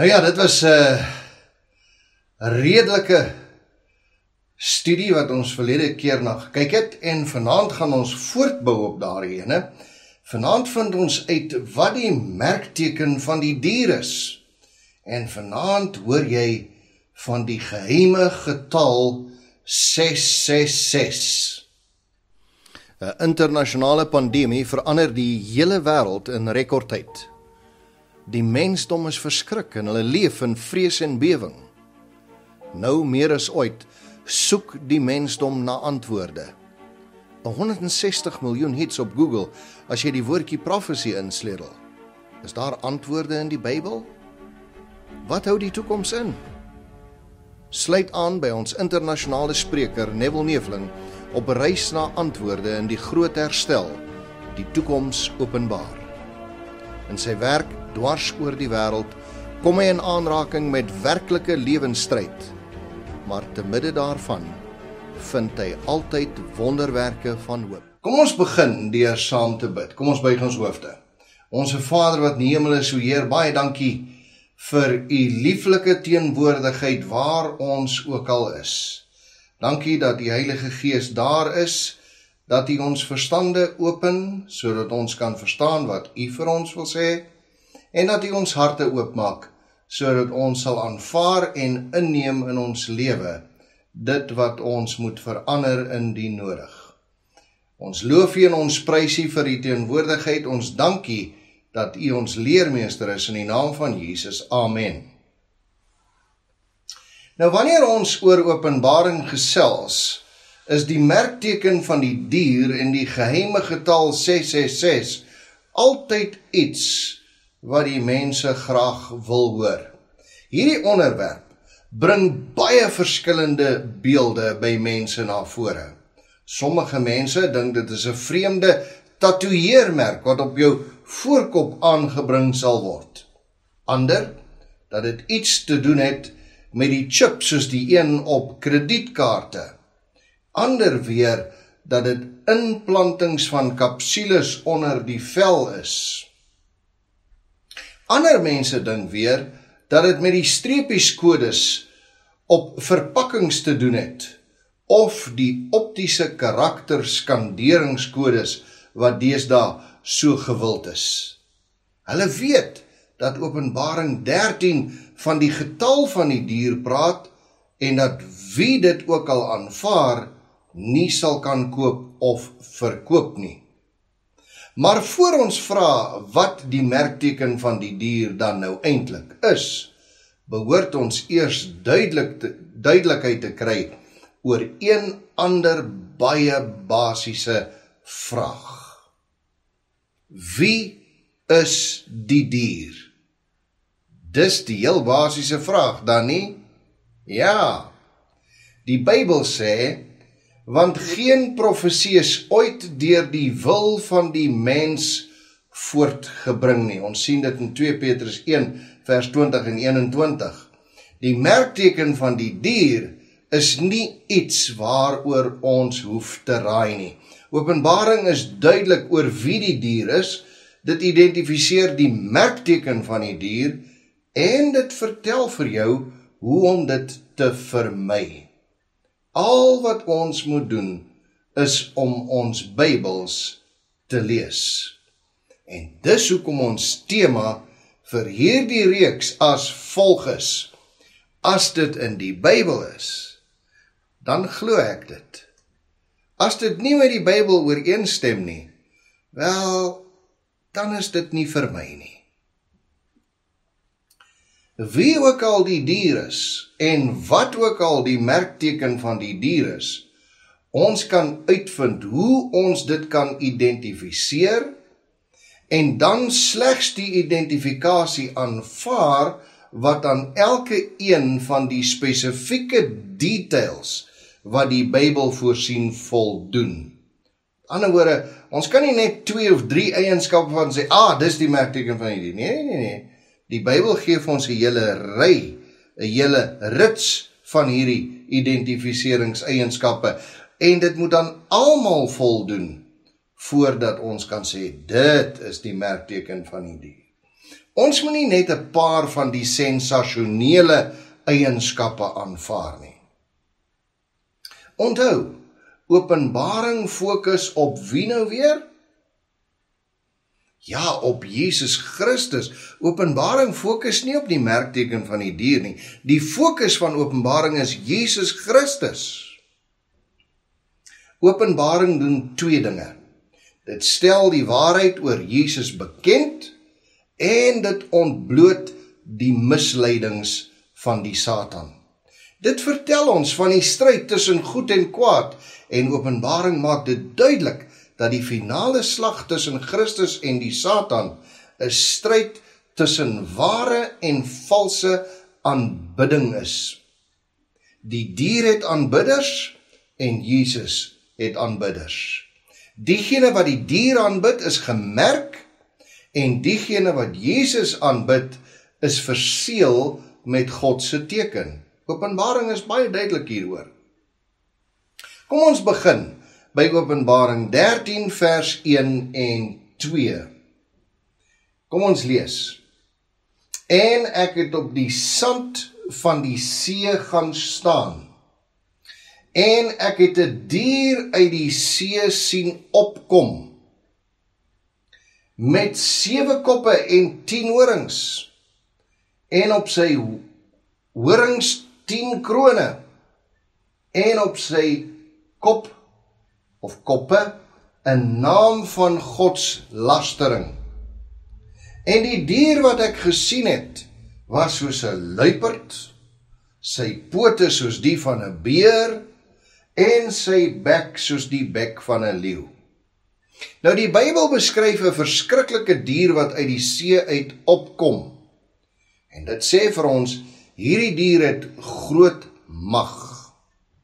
Nou ja, dit was 'n redelike studie wat ons verlede keer na gekyk het, en vanaand gaan ons voortbou op daardie ene. Vanaand vind ons uit wat die merkteken van die dier is. En vanaand hoor jy van die geheime getal 666. 'n Internasionale pandemie verander die hele wêreld in rekordtyd. Die mensdom is verskrik en hulle leef in vrees en bewing. Nou meer as ooit soek die mensdom na antwoorde. 160 miljoen hits op Google as jy die woordjie prophecy insleutel. Is daar antwoorde in die Bybel? Wat hou die toekoms in? Sluit aan by ons internasionale spreker Neville Neveling op 'n reis na antwoorde in die groot herstel, die toekoms openbaar. In sy werk dwars oor die wêreld kom hy in aanraking met werklike lewensstryd, maar te midde daarvan vind hy altyd wonderwerke van hoop. Kom ons begin deur saam te bid. Kom ons buig ons hoofde. Onse Vader wat in die hemel is, o Heer, baie dankie vir u lieflike teenwoordigheid waar ons ook al is. Dankie dat die Heilige Gees daar is, dat u ons verstande open, sodat ons kan verstaan wat u vir ons wil sê, en dat u ons harte oopmaak, sodat ons sal aanvaar en inneem in ons lewe, dit wat ons moet verander indien nodig. Ons loof u en ons prys u vir u teenwoordigheid, ons dank u dat u ons leermeester is in die naam van Jesus. Amen. Nou wanneer ons oor Openbaring gesels, is die merkteken van die dier en die geheime getal 666 altyd iets wat die mense graag wil hoor. Hierdie onderwerp bring baie verskillende beelde by mense na vore. Sommige mense dink dit is 'n vreemde tatoeëermerk wat op jou voorkop aangebring sal word. Ander, dat dit iets te doen het met die chip soos die een op kredietkaarte. Ander weer, dat dit inplantings van kapsules onder die vel is. Ander mense dink weer, dat dit met die streepieskodes op verpakkings te doen het, of die optiese karakterskanderingskodes wat deesdae so gewild is. Hulle weet dat Openbaring 13 van die getal van die dier praat, en dat wie dit ook al aanvaar, nie sal kan koop of verkoop nie. Maar voor ons vra wat die merkteken van die dier dan nou eintlik is, behoort ons eers duidelikheid te kry oor een ander baie basiese vraag. Wie is die dier? Dis die heel basiese vraag, dan nie? Ja, die Bybel sê, want geen profesie is ooit deur die wil van die mens voortgebring nie. Ons sien dit in 2 Petrus 1 vers 20 en 21. Die merkteken van die dier is nie iets waaroor ons hoef te raai nie. Openbaring is duidelik oor wie die dier is, dit identifiseer die merkteken van die dier, en dit vertel vir jou hoe om dit te vermy. Al wat ons moet doen, is om ons Bybels te lees. En dis hoekom ons tema vir hierdie reeks as volg is. As dit in die Bybel is, dan glo ek dit. As dit nie met die Bybel ooreenstem nie, wel, dan is dit nie vir my nie. Wie ook al die dier is, en wat ook al die merkteken van die dier is, ons kan uitvind hoe ons dit kan identifiseer, en dan slegs die identifikasie aanvaar, wat aan elke een van die spesifieke details, wat die Bybel voorsien voldoen. Ander woorde, ons kan nie net 2 of 3 eienskappe van sê, dis die merkteken van die dier. Nee. Die Bybel gee vir ons 'n hele ry, 'n hele rits van hierdie identificeringseienskappe, en dit moet dan almal voldoen, voordat ons kan sê, dit is die merkteken van die dier. Ons moet nie net 'n paar van die sensasionele eienskappe aanvaar nie. Onthou, Openbaring fokus op wie nou weer? Ja, op Jesus Christus. Openbaring fokus nie op die merkteken van die dier nie. Die fokus van Openbaring is Jesus Christus. Openbaring doen twee dinge. Dit stel die waarheid oor Jesus bekend en dit ontbloot die misleidings van die Satan. Dit vertel ons van die stryd tussen goed en kwaad en Openbaring maak dit duidelik dat die finale slag tussen Christus en die Satan 'n stryd tussen ware en valse aanbidding is. Die dier het aanbidders en Jesus het aanbidders. Diegene wat die dier aanbid is gemerk en diegene wat Jesus aanbid is verseël met God se teken. Openbaring is baie duidelik hieroor. Kom ons begin by Openbaring 13 vers 1 en 2. Kom ons lees. En ek het op die sand van die see gaan staan. En ek het 'n dier uit die see sien opkom, met 7 koppe en 10 horings, en op sy horings 10 krone, en op sy kop of koppe 'n naam van Gods lastering. En die dier wat ek gesien het, was soos 'n luiperd, sy pote soos die van 'n beer, en sy bek soos die bek van 'n leeu. Nou die Bybel beskryf 'n verskriklike dier wat uit die see uit opkom. En dit sê vir ons, hierdie dier het groot mag.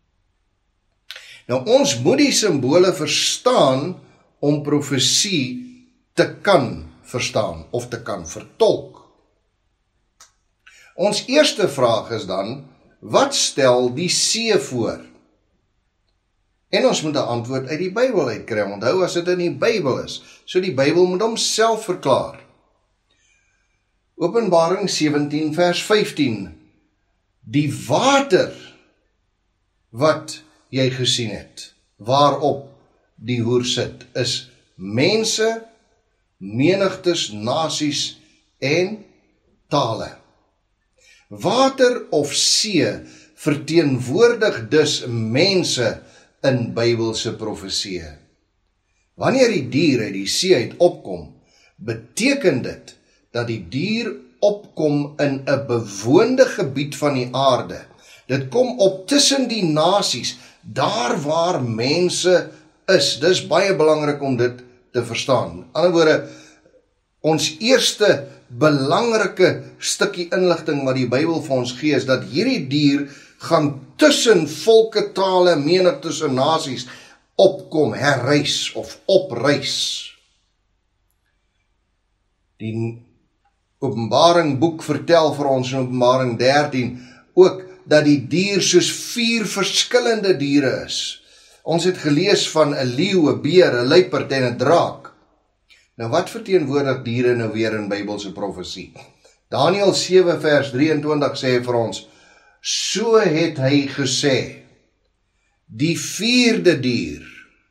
Nou ons moet die simbole verstaan om profesie te kan verstaan of te kan vertolk. Ons eerste vraag is dan, wat stel die see voor? En ons moet 'n antwoord uit die Bybel uitkry. Onthou, as dit in die Bybel is, so die Bybel moet homself verklaar. Openbaring 17 vers 15. Die water wat jy gesien het, waarop die hoer sit, is mense, menigtes, nasies en tale. Water of see verteenwoordig dus mense in Bybelse profeseë. Wanneer die dier uit die see uit opkom, beteken dit dat die dier opkom in 'n bewoonde gebied van die aarde. Dit kom op tussen die nasies, daar waar mense is. Dis baie belangrik om dit te verstaan. In ander woorde, ons eerste belangrike stukkie inligting wat die Bybel vir ons gee, is dat hierdie dier gaan tussen volke, tale, menigtes en nasies opkom, herreis of opreis. Die Openbaring boek vertel vir ons in Openbaring 13 ook dat die dier soos 4 verskillende diere is. Ons het gelees van 'n leeu, 'n beer, 'n luiperd en 'n draak. Nou wat verteenwoordig diere nou weer in Bybelse profesie? Daniël 7 vers 23 sê vir ons, so het hy gesê, die 4de dier,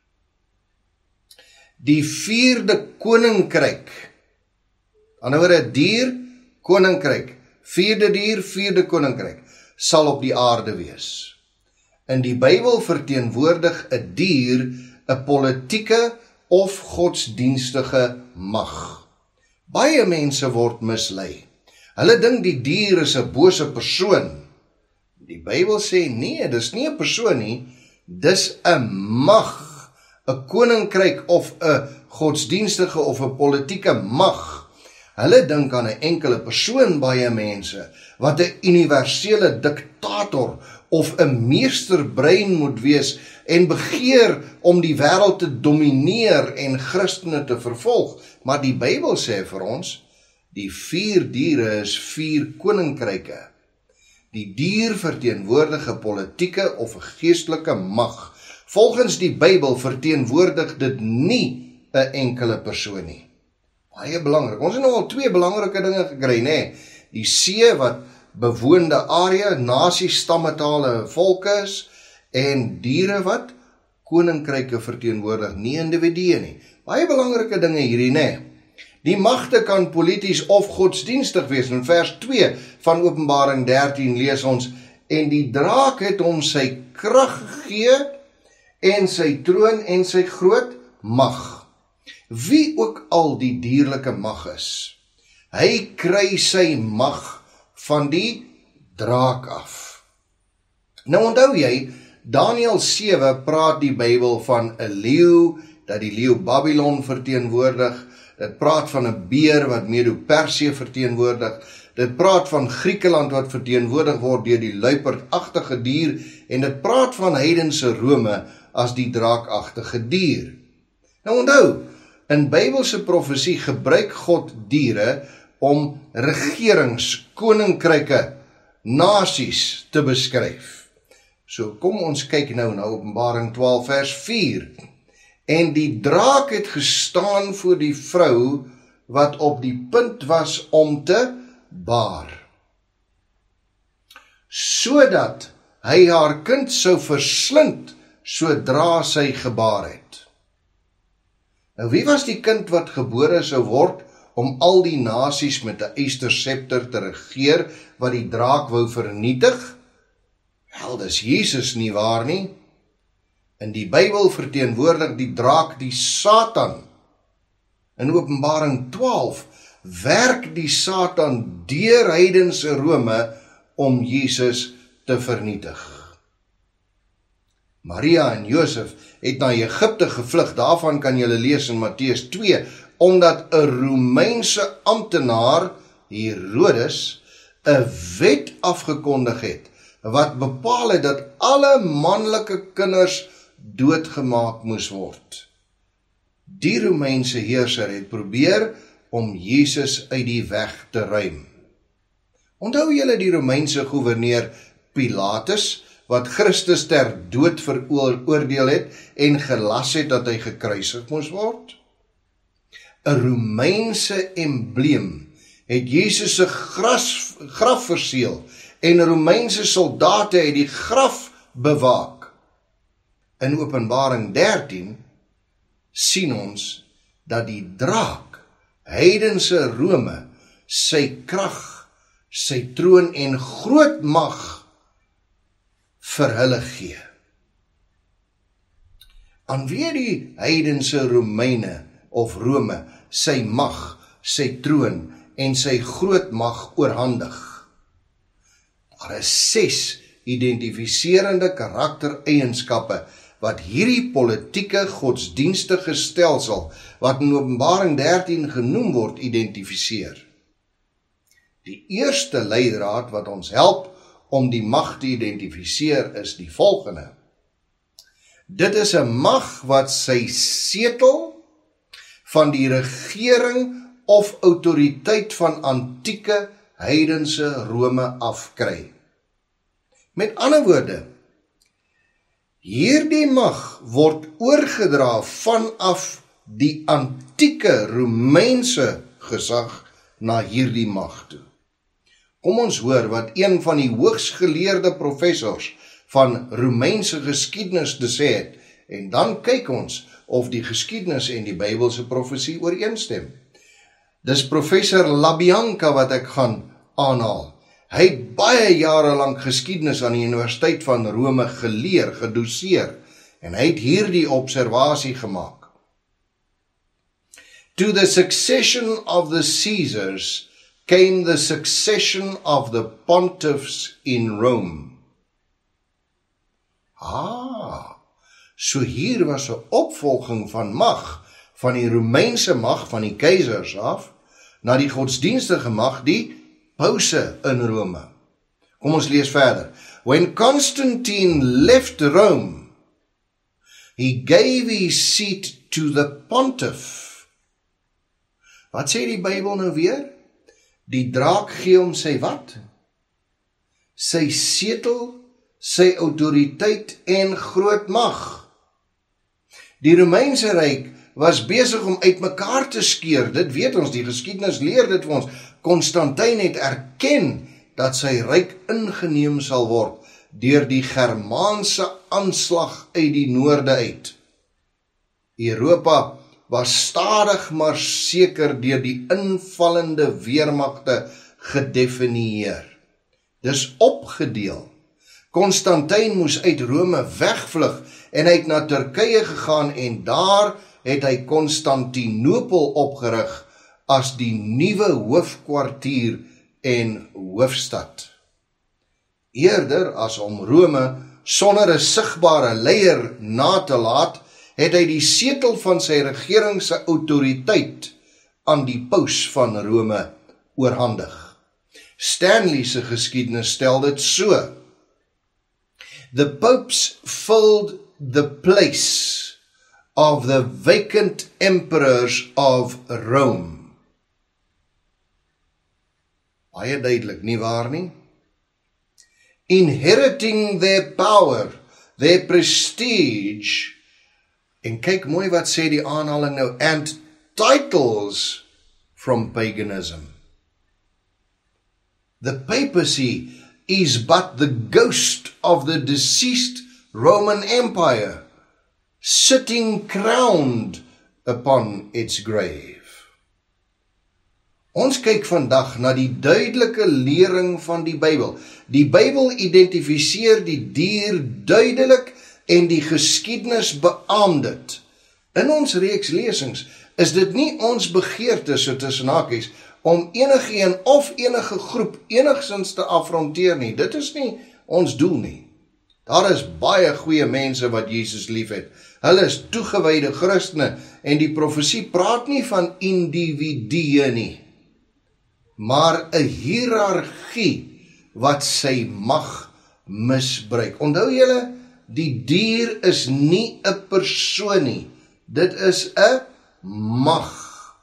die 4de koninkryk, ander woorde dier, koninkryk, 4de dier, 4de koninkryk, sal op die aarde wees. In die Bybel verteenwoordig 'n dier 'n politieke of godsdienstige mag. Baie mense word mislei. Hulle dink die dier is 'n bose persoon. Die Bybel sê nee, dis nie 'n persoon nie, dis 'n mag, 'n koninkryk of 'n godsdienstige of 'n politieke mag. Hulle dink aan 'n enkele persoon, baie mense, wat 'n universele diktator of 'n meesterbrein moet wees en begeer om die wêreld te domineer en Christene te vervolg. Maar die Bybel sê vir ons, die 4 diere is 4 koninkryke. Die dier verteenwoordig 'n politieke of 'n geestelike mag. Volgens die Bybel verteenwoordig dit nie 'n enkele persoon nie. Baie belangrik. Ons het nou al 2 belangrike dinge gekry, nê? Die see wat bewoonde area, nasies, stamme, tale, volke is, en diere wat koninkryke verteenwoordig, nie individue nie. Baie belangrike dinge hierdie, nê? Die magte kan polities of godsdienstig wees. In vers 2 van Openbaring 13 lees ons, en die draak het hom sy krag gegee, en sy troon en sy groot mag. Wie ook al die dierlike mag is, hy kry sy mag van die draak af. Nou onthou jy, Daniël 7 praat die Bybel van 'n leeu, dat die leeu Babylon verteenwoordig. Dit praat van 'n beer wat Medo-Persië verteenwoordig. Dit praat van Griekeland wat verteenwoordig word deur die luiperdagtige dier, en dit praat van heidense Rome as die draakagtige dier. Nou onthou, in Bybelse profesie gebruik God diere om regerings, koninkryke, nasies te beskryf. So kom ons kyk nou na Openbaring 12 vers 4. En die draak het gestaan voor die vrou wat op die punt was om te baar, sodat hy haar kind sou verslind sodra sy gebaar het. Nou wie was die kind wat gebore sou word om al die nasies met 'n eysterscepter te regeer wat die draak wou vernietig? Wel, dis Jesus nie waar nie. In die Bybel verteenwoordig die draak die Satan. In Openbaring 12 werk die Satan deur heidense Rome om Jesus te vernietig. Maria en Josef het na Egipte gevlug, daarvan kan julle lees in Matteus 2, omdat 'n Romeinse amptenaar, Herodes, 'n wet afgekondig het, wat bepaal het dat alle manlike kinders doodgemaak moes word. Die Romeinse heerser het probeer om Jesus uit die weg te ruim. Onthou julle die Romeinse goewerneur Pilatus, wat Christus ter dood veroordeel het en gelas het dat hy gekruisig moes word? 'n Romeinse embleem het Jesus se graf verseël en Romeinse soldate het die graf bewaak. In Openbaring 13 sien ons dat die draak, heidense Rome, sy krag, sy troon en groot mag vir hulle gee. Aan wie die heidense Romeine of Rome sy mag, sy troon en sy groot mag oorhandig? Daar is 6 identifiserende karaktereienskappe wat hierdie politieke godsdienstige stelsel, wat in Openbaring 13 genoem word, identifiseer. Die eerste leidraad wat ons help om die mag te identifiseer is die volgende. Dit is 'n mag wat sy setel van die regering of autoriteit van antieke heidense Rome afkry. Met ander woorde, hierdie mag word oorgedra vanaf die antieke Romeinse gesag na hierdie mag toe. Kom ons hoor wat een van die hoogsgeleerde professors van Romeinse geskiedenis te sê het, en dan kyk ons of die geskiedenis en die Bybelse profesie ooreenstem. Dis professor LaBianca wat ek gaan aanhaal. Hy het baie jare lank geskiedenis aan die Universiteit van Rome geleer, gedoseer, en hy het hierdie observasie gemaak. To the succession of the Caesars came the succession of the pontiffs in Rome. So hier was 'n opvolging van mag, van die Romeinse mag, van die keisers af, na die godsdienstige mag, die pause in Rome. Kom ons lees verder. When Constantine left Rome, he gave his seat to the pontiff. Wat sê die Bybel nou weer? Die draak gee hom sy wat? Sy setel, sy autoriteit en groot mag. Die Romeinse ryk was besig om uitmekaar te skeer. Dit weet ons, die geskiedenis leer dit vir ons. Konstantin het erken dat sy ryk ingeneem sal word deur die Germaanse aanslag uit die noorde uit. Europa was stadig maar seker deur die invallende weermagte gedefinieer. Dis opgedeel. Konstantin moes uit Rome wegvlug en hy het na Turkye gegaan en daar het hy Konstantinopel opgerig as die nuwe hoofkwartier en hoofstad. Eerder as om Rome sonder 'n sigbare leier na te laat, het hy die setel van sy regering se autoriteit aan die paus van Rome oorhandig. Stanley se geskiedenis stel dit so: The popes filled the place of the vacant emperors of Rome. Baie duidelik, nie waar nie? Inheriting their power, their prestige, en kyk mooi wat sê die aanhaling nou, and titles from paganism. The papacy is but the ghost of the deceased Roman Empire, sitting crowned upon its grave. Ons kyk vandag na die duidelike lering van die Bybel. Die Bybel identifiseer die dier duidelik en die geskiedenis beamoed dit. In ons reeks lesings is dit nie ons begeerte, so tussen hakies, om enigeen of enige groep enigstens te afronteer nie. Dit is nie ons doel nie. Daar is baie goeie mense wat Jesus liefhet. Hulle is toegewyde Christene en die profesie praat nie van individue nie, maar 'n hiërargie wat sy mag misbruik. Onthou julle, die dier is nie 'n persoon nie, dit is 'n mag.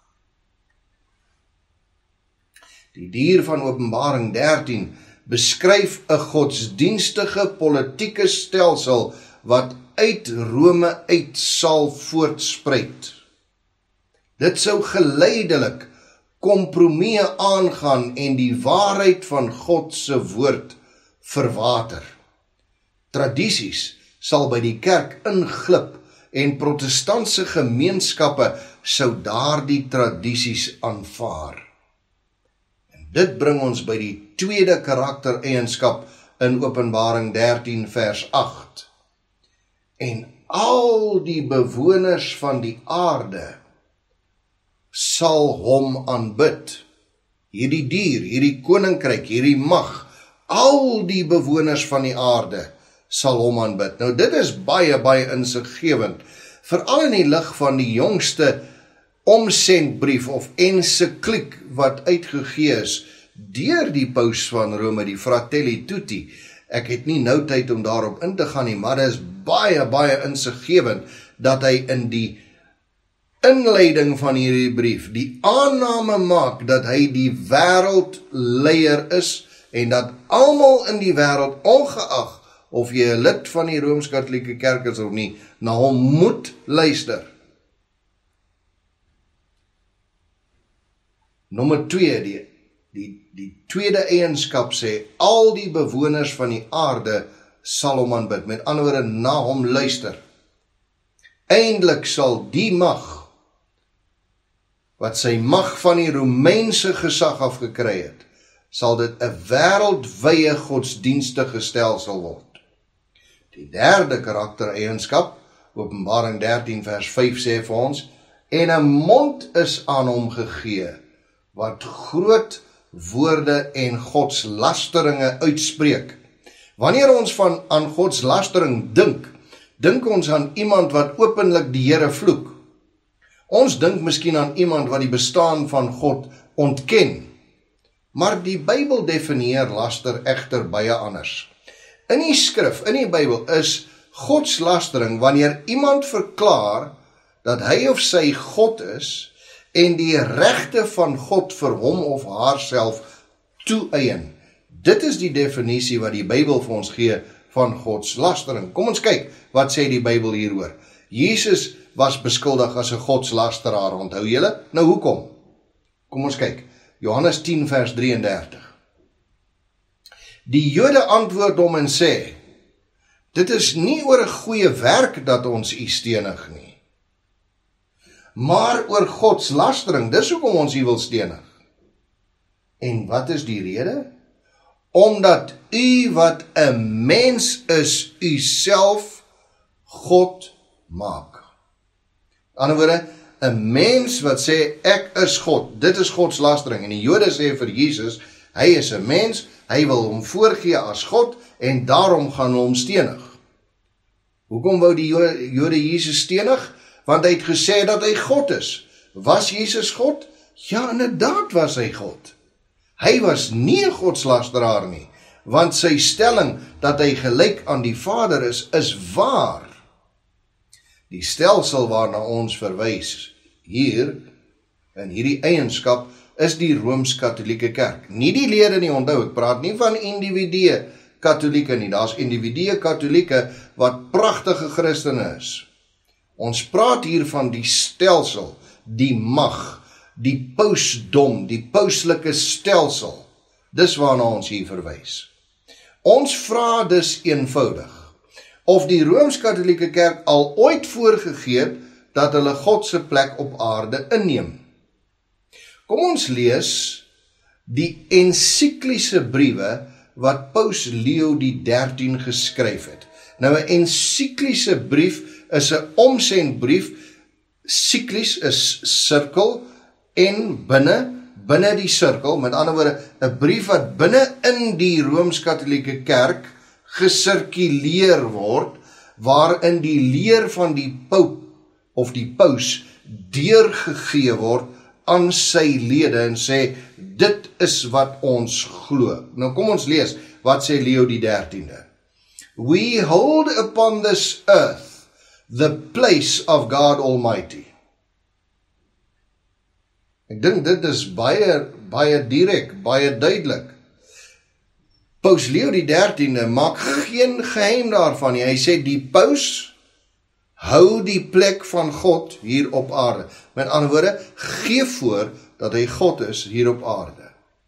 Die dier van Openbaring 13 beskryf 'n godsdienstige politieke stelsel wat uit Rome uit sal voortspruit. Dit sou geleidelik kompromieë aangaan en die waarheid van God se woord verwater. Tradisies sal by die kerk inglip en protestantse gemeenskappe sou daardie tradisies aanvaar. En dit bring ons by die tweede karaktereienskap in Openbaring 13 vers 8. En al die bewoners van die aarde sal hom aanbid. Hierdie dier, hierdie koninkryk, hierdie mag, al die bewoners van die aarde sal hom aanbid. Nou dit is baie, baie insiggewend, veral in die lig van die jongste omsendbrief of ensikliek wat uitgegee is deur die paus van Rome, die Fratelli Tutti. Ek het nie nou tyd om daarop in te gaan nie, maar dit is baie, baie insiggewend dat hy in die inleiding van hierdie brief die aanname maak dat hy die wêreldleier is en dat almal in die wêreld, ongeag of jy 'n lid van die Rooms-Katolieke Kerk is of nie, na hom moet luister. Nommer 2, die tweede eienskap sê, al die bewoners van die aarde sal hom aanbid, met ander woorde na hom luister. Eindelik sal die mag, wat sy mag van die Romeinse gesag afgekry het, sal dit 'n wêreldwye godsdienstige stelsel word. Die derde karaktereienskap, Openbaring 13 vers 5 sê vir ons, en 'n mond is aan hom gegee, wat groot woorde en godslasteringe uitspreek. Wanneer ons aan godslastering dink ons aan iemand wat openlik die Here vloek. Ons dink miskien aan iemand wat die bestaan van God ontken. Maar die Bybel definieer laster egter baie anders. In die skrif, in die Bybel, is godslastering wanneer iemand verklaar dat hy of sy God is en die regte van God vir hom of haarself toeëien. Dit is die definisie wat die Bybel vir ons gee van godslastering. Kom ons kyk, wat sê die Bybel hieroor? Jesus was beskuldig as 'n godslasteraar, onthou julle? Nou hoekom? Kom ons kyk, Johannes 10 vers 33. Die Jode antwoord hom en sê, dit is nie oor 'n goeie werk dat ons u stenig nie, maar oor godslastering, dis hoekom ons u wil stenig. En wat is die rede? Omdat u wat 'n mens is, u self God maak. Aan die ander woorde, 'n mens wat sê, ek is God, dit is godslastering. En die Jode sê vir Jesus, hy is 'n mens, hy wil hom voorgee as God, en daarom gaan hulle hom stenig. Hoekom wou die Jode Jesus stenig? Want hy het gesê dat hy God is. Was Jesus God? Ja, inderdaad was hy God. Hy was nie 'n godslasteraar nie, want sy stelling dat hy gelyk aan die Vader is waar. Die stelsel waarna ons verwys hier, in hierdie eienskap, is die Rooms-Katolieke Kerk. Nie die lede nie, onthou, ek praat nie van individue Katolieke nie, daar's individue Katolieke wat pragtige Christene is. Ons praat hier van die stelsel, die mag, die pausdom, die pauslike stelsel. Dis waarna ons hier verwys. Ons vra dus eenvoudig, of die Rooms-Katolieke Kerk al ooit voorgegee het dat hulle God se plek op aarde inneem. Kom ons lees die ensikliese briewe wat Paus Leo die 13 geskryf het. Nou 'n ensikliese brief is 'n omsendbrief, siklies is sirkel, en binne die sirkel, met ander woorde, 'n brief wat binne in die Rooms-Katolieke Kerk gesirkuleer word, waarin die leer van die Pope of die Paus deurgegee word aan sy lede en sê, dit is wat ons glo. Nou kom ons lees, wat sê Leo die 13de? We hold upon this earth the place of God Almighty. Ek dink dit is baie direk, baie duidelik. Paus Leo die 13de maak geen geheim daarvan nie. Hy sê die paus hou die plek van God hier op aarde. Met ander woorde, gee voor dat hy God is hier op aarde.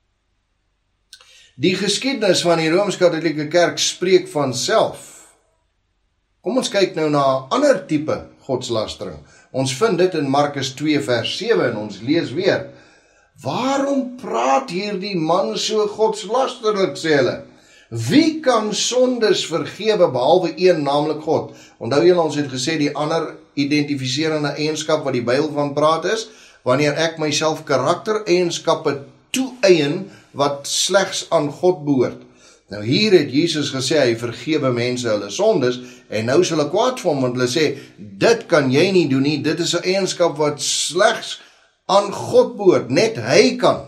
Die geskiedenis van die Rooms-Katolieke Kerk spreek van self. Kom ons kyk nou na 'n ander tipe godslastering. Ons vind dit in Markus 2 vers 7 en ons lees weer. Waarom praat hierdie man so godslasterlik, sê hulle? Wie kan sondes vergewe behalwe een, naamlik God? Onthou julle, ons het gesê die ander identifiserende eienskap wat die Bybel van praat is, wanneer ek myself karaktereienskappe toeëien wat slegs aan God behoort. Nou hier het Jesus gesê, hy vergewe mense hulle sondes, en nou is hulle kwaad vir hom, want hulle sê, dit kan jy nie doen nie, dit is 'n eienskap wat slegs aan God behoort, net hy kan.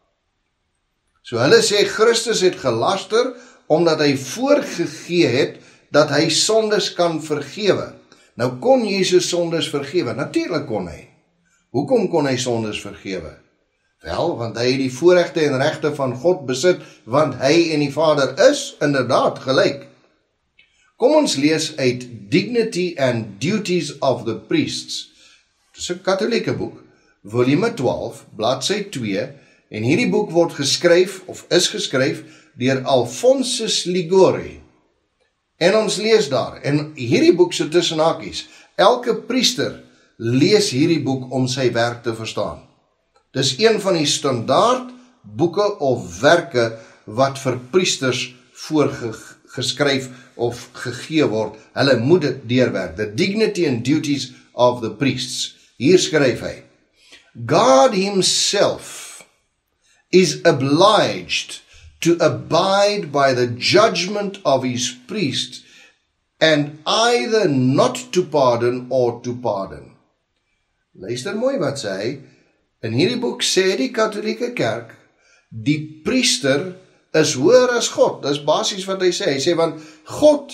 So hulle sê, Christus het gelaster, omdat hy voorgegee het, dat hy sondes kan vergewe. Nou kon Jesus sondes vergewe? Natuurlik kon hy. Hoekom kon hy sondes vergewe? Wel, want hy het die voorregte en regte van God besit, want hy en die Vader is inderdaad gelyk. Kom ons lees uit Dignity and Duties of the Priests. Dit is 'n Katolieke boek, volume 12, bladsy 2, en hierdie boek word geskryf, of is geskryf, deur Alphonsus Liguori. En ons lees daar, en hierdie boek se tussen hakies, elke priester lees hierdie boek om sy werk te verstaan. Dis een van die standaard boeke of werke wat vir priesters voorgeskryf of gegee word. Hulle moet dit deurwerk. The Dignity and Duties of the Priests. Hier skryf hy, God himself is obliged to abide by the judgment of his priests and either not to pardon or to pardon. Luister mooi wat sê hy. In hierdie boek sê die Katolieke Kerk, die priester is hoër as God. Dis basies wat hy sê. Hy sê, want God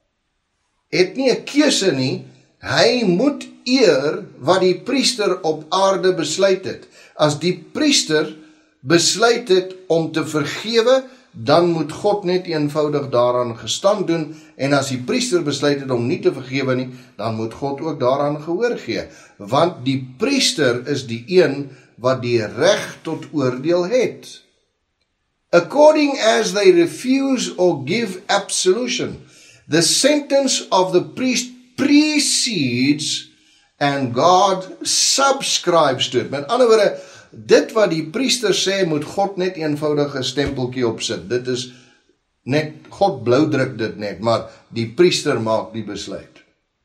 het nie 'n keuse nie, hy moet eer wat die priester op aarde besluit het. As die priester besluit het om te vergewe, dan moet God net eenvoudig daaraan gestand doen, en as die priester besluit het om nie te vergewe nie, dan moet God ook daaraan gehoor gee, want die priester is die een wat die reg tot oordeel het. According as they refuse or give absolution, the sentence of the priest precedes and God subscribes to it. Met ander woorde, dit wat die priester sê, moet God net eenvoudig 'n stempeltjie opsit. Dit is net, God bloudruk dit net, maar die priester maak die besluit.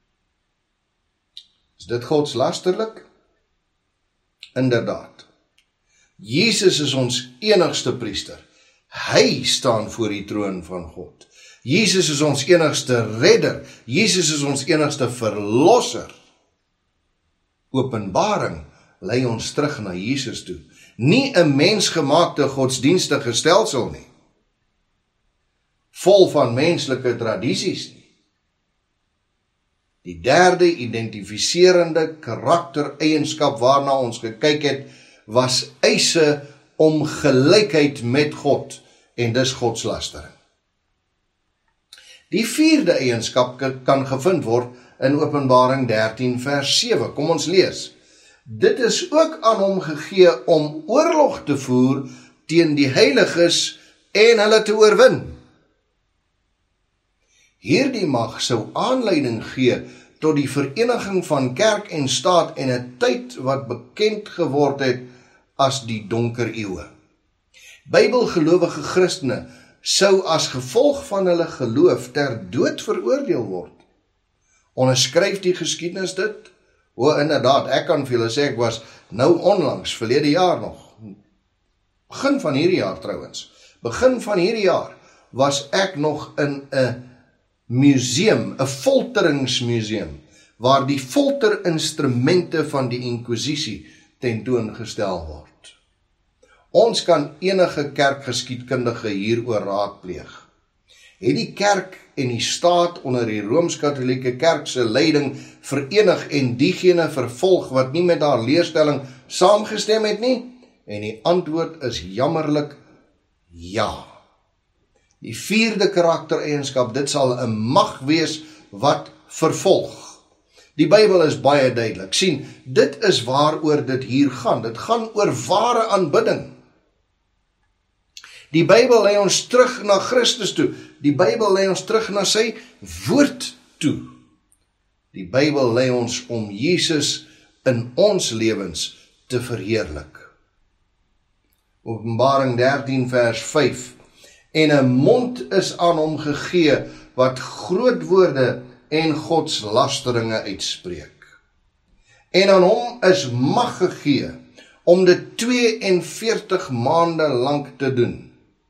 Is dit godslasterlik? Inderdaad. Jesus is ons enigste priester. Hy staan voor die troon van God. Jesus is ons enigste redder. Jesus is ons enigste verlosser. Openbaring lei ons terug na Jesus toe. Nie 'n mensgemaakte godsdienstige stelsel nie, vol van menslike tradisies nie. Die derde identifiserende karaktereienskap waarna ons gekyk het, was eise om gelykheid met God, en dis godslastering. Die vierde eienskap kan gevind word in Openbaring 13 vers 7. Kom ons lees. Dit is ook aan hom gegee om oorlog te voer teen die heiliges en hulle te oorwin. Hierdie mag sou aanleiding gee tot die vereniging van kerk en staat en 'n tyd wat bekend geword het as die donker eeue. Bybelgelowige Christene sou as gevolg van hulle geloof ter dood veroordeel word. Onderskryf die geskiedenis dit? Inderdaad, ek kan vir julle sê, ek was nou onlangs, verlede jaar nog, begin van hierdie jaar trouwens, begin van hierdie jaar, was ek nog in 'n museum, 'n folteringsmuseum, waar die folterinstrumente van die Inkwisisie tentoongestel word. Ons kan enige kerkgeskiedkundige hieroor raadpleeg. Het die kerk en die staat onder die Rooms-Katolieke Kerk se leiding verenig en diegene vervolg wat nie met haar leerstelling saamgestem het nie? En die antwoord is jammerlik ja. Die vierde karaktereienskap, dit sal 'n mag wees wat vervolg. Die Bybel is baie duidelik. Sien, dit is waaroor dit hier gaan. Dit gaan oor ware aanbidding. Die Bybel lei ons terug na Christus toe. Die Bybel lei ons terug na sy woord toe. Die Bybel lei ons om Jesus in ons lewens te verheerlik. Openbaring 13 vers 5. En 'n mond is aan hom gegee wat groot woorde en godslasteringe uitspreek. En aan hom is mag gegee om dit 42 maande lank te doen.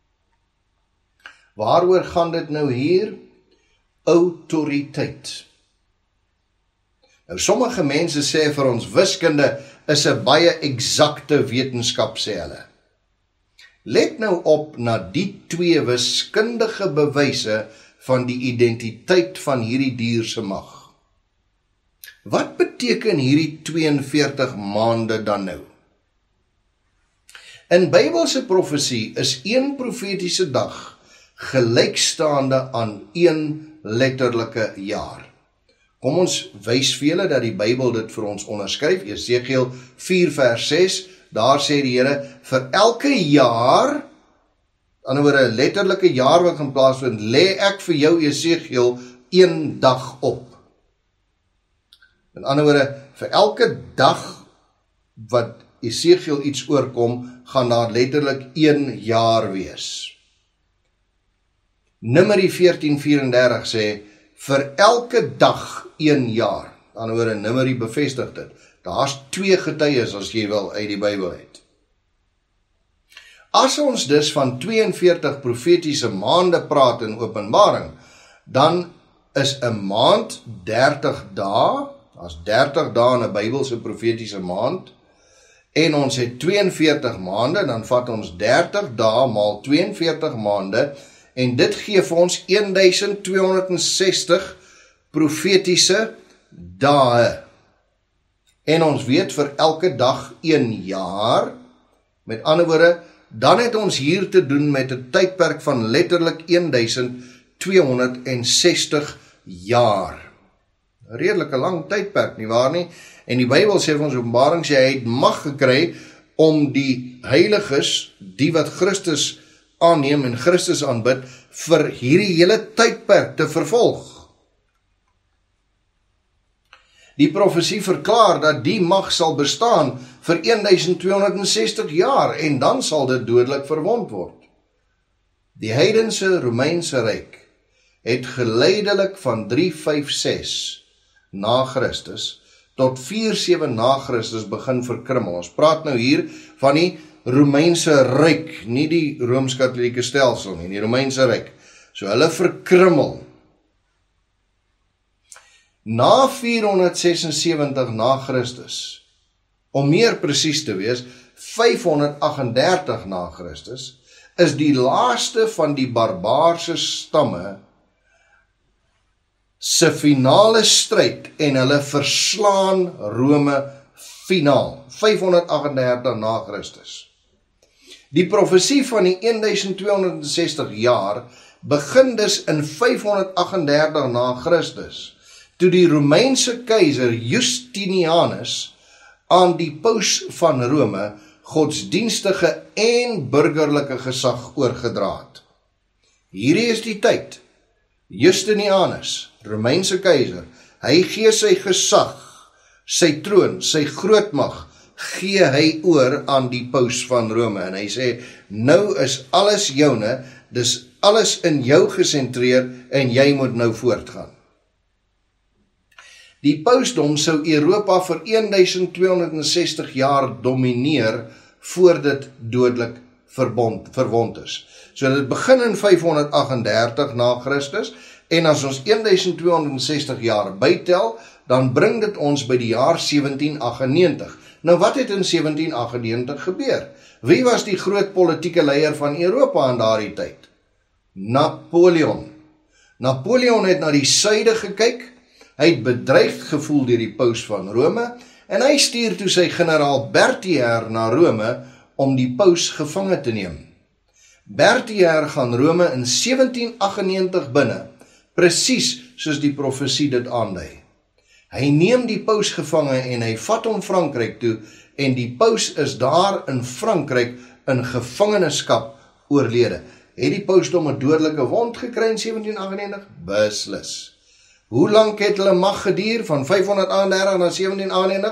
Waaroor gaan dit nou hier? Autoriteit. Nou sommige mense sê vir ons wiskunde is 'n baie eksakte wetenskap, sê hulle. Let nou op na die twee wiskundige bewyse van die identiteit van hierdie dier se mag. Wat beteken hierdie 42 maande dan nou? In Bybelse profesie is een profetiese dag gelykstaande aan een letterlike jaar. Kom ons wys vir julle dat die Bybel dit vir ons onderskryf. Jesegiel 4 vers 6, daar sê die Here, vir elke jaar, aan die ander woorde, letterlike jaar wat gaan plaasvind, lê ek vir jou Jesegiel een dag op. Aan die ander woorde, vir elke dag wat Jesegiel iets oorkom, gaan daar letterlik 1 jaar wees. Numeri 14:34 sê, vir elke dag 1 jaar. Aan die ander woorde, Numeri bevestig dit. Daar's 2 getuies as jy wil uit die Bybel het. As ons dus van 42 profetiese maande praat in Openbaring, dan is 'n maand 30 dae, as 30 dae in 'n Bybelse profetiese maand, en ons het 42 maande, dan vat ons 30 dae maal 42 maande, en dit gee vir ons 1260 profetiese dae. En ons weet vir elke dag 1 jaar, met ander woorde, dan het ons hier te doen met 'n tydperk van letterlik 1260 jaar. 'n Redelike lang tydperk, nie waar nie? En die Bybel sê vir ons Openbaring sê hy het mag gekry om die heiliges, die wat Christus aanneem en Christus aanbid, vir hierdie hele tydperk te vervolg. Die profesie verklaar dat die mag sal bestaan vir 1260 jaar en dan sal dit dodelik verwond word. Die heidense Romeinse ryk het geleidelik van 356 na Christus tot 47 na Christus begin verkrummel. Ons praat nou hier van die Romeinse ryk, nie die Rooms-Katolieke stelsel nie, die Romeinse ryk. So hulle verkrummel. Na 476 na Christus, om meer presies te wees, 538 na Christus, is die laaste van die barbaarse stamme se finale stryd en hulle verslaan Rome finaal, 538 na Christus. Die profesie van die 1260 jaar begin dus in 538 na Christus, toe die Romeinse keiser Justinianus aan die paus van Rome godsdienstige en burgerlike gesag oorgedra het. Hierdie is die tyd. Justinianus, Romeinse keiser, hy gee sy gesag, sy troon, sy grootmag, gee hy oor aan die paus van Rome. En hy sê, nou is alles joune, dis alles in jou gesentreer en jy moet nou voortgaan. Die pausdom sou Europa vir 1260 jaar domineer voor dit dodelik verwond is. So dit begin in 538 na Christus en as ons 1260 jaar bytel, dan bring dit ons by die jaar 1798. Nou wat het in 1798 gebeur? Wie was die groot politieke leier van Europa in daardie tyd? Napoleon. Napoleon het na die suide gekyk, hy het bedreigd gevoel deur die paus van Rome, en hy stuur toe sy generaal Berthier na Rome om die paus gevange te neem. Berthier gaan Rome in 1798 binne, presies soos die profesie dit aandui. Hy neem die paus gevange en hy vat hom Frankryk toe, en die paus is daar in Frankryk in gevangenskap oorlede. Het die pausdom 'n dodelike wond gekry in 1798? Beslis. Hoe lank het hulle mag geduur? Van 538 na 1798?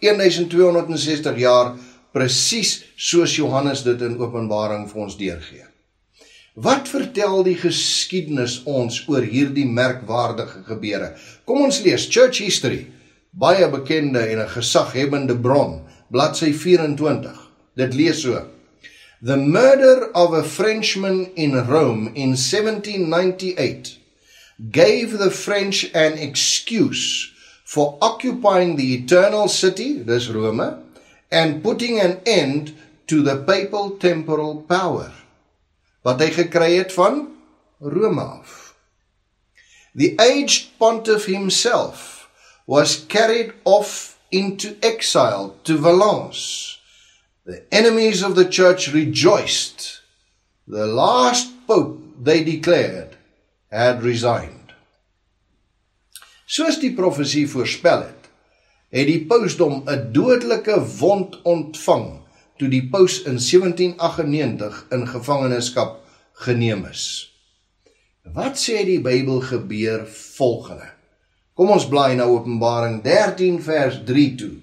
1260 jaar, presies soos Johannes dit in Openbaring vir ons deurgee. Wat vertel die geskiedenis ons oor hierdie merkwaardige gebeure? Kom ons lees Church History, baie bekende en 'n gesaghebbende bron, bladsy 24. Dit lees so: The murder of a Frenchman in Rome in 1798 gave the French an excuse for occupying the eternal city, dis Rome, and putting an end to the papal temporal power. Wat hy gekry het van Rome af. The aged pontiff himself was carried off into exile to Valence. The enemies of the church rejoiced. The last pope, they declared, had resigned. Soos die profesie voorspel het die pausdom 'n dodelike wond ontvang toe die paus in 1798 in gevangenskap geneem is. Wat sê die Bybel gebeur volgende? Kom ons blaai na Openbaring 13 vers 3 toe.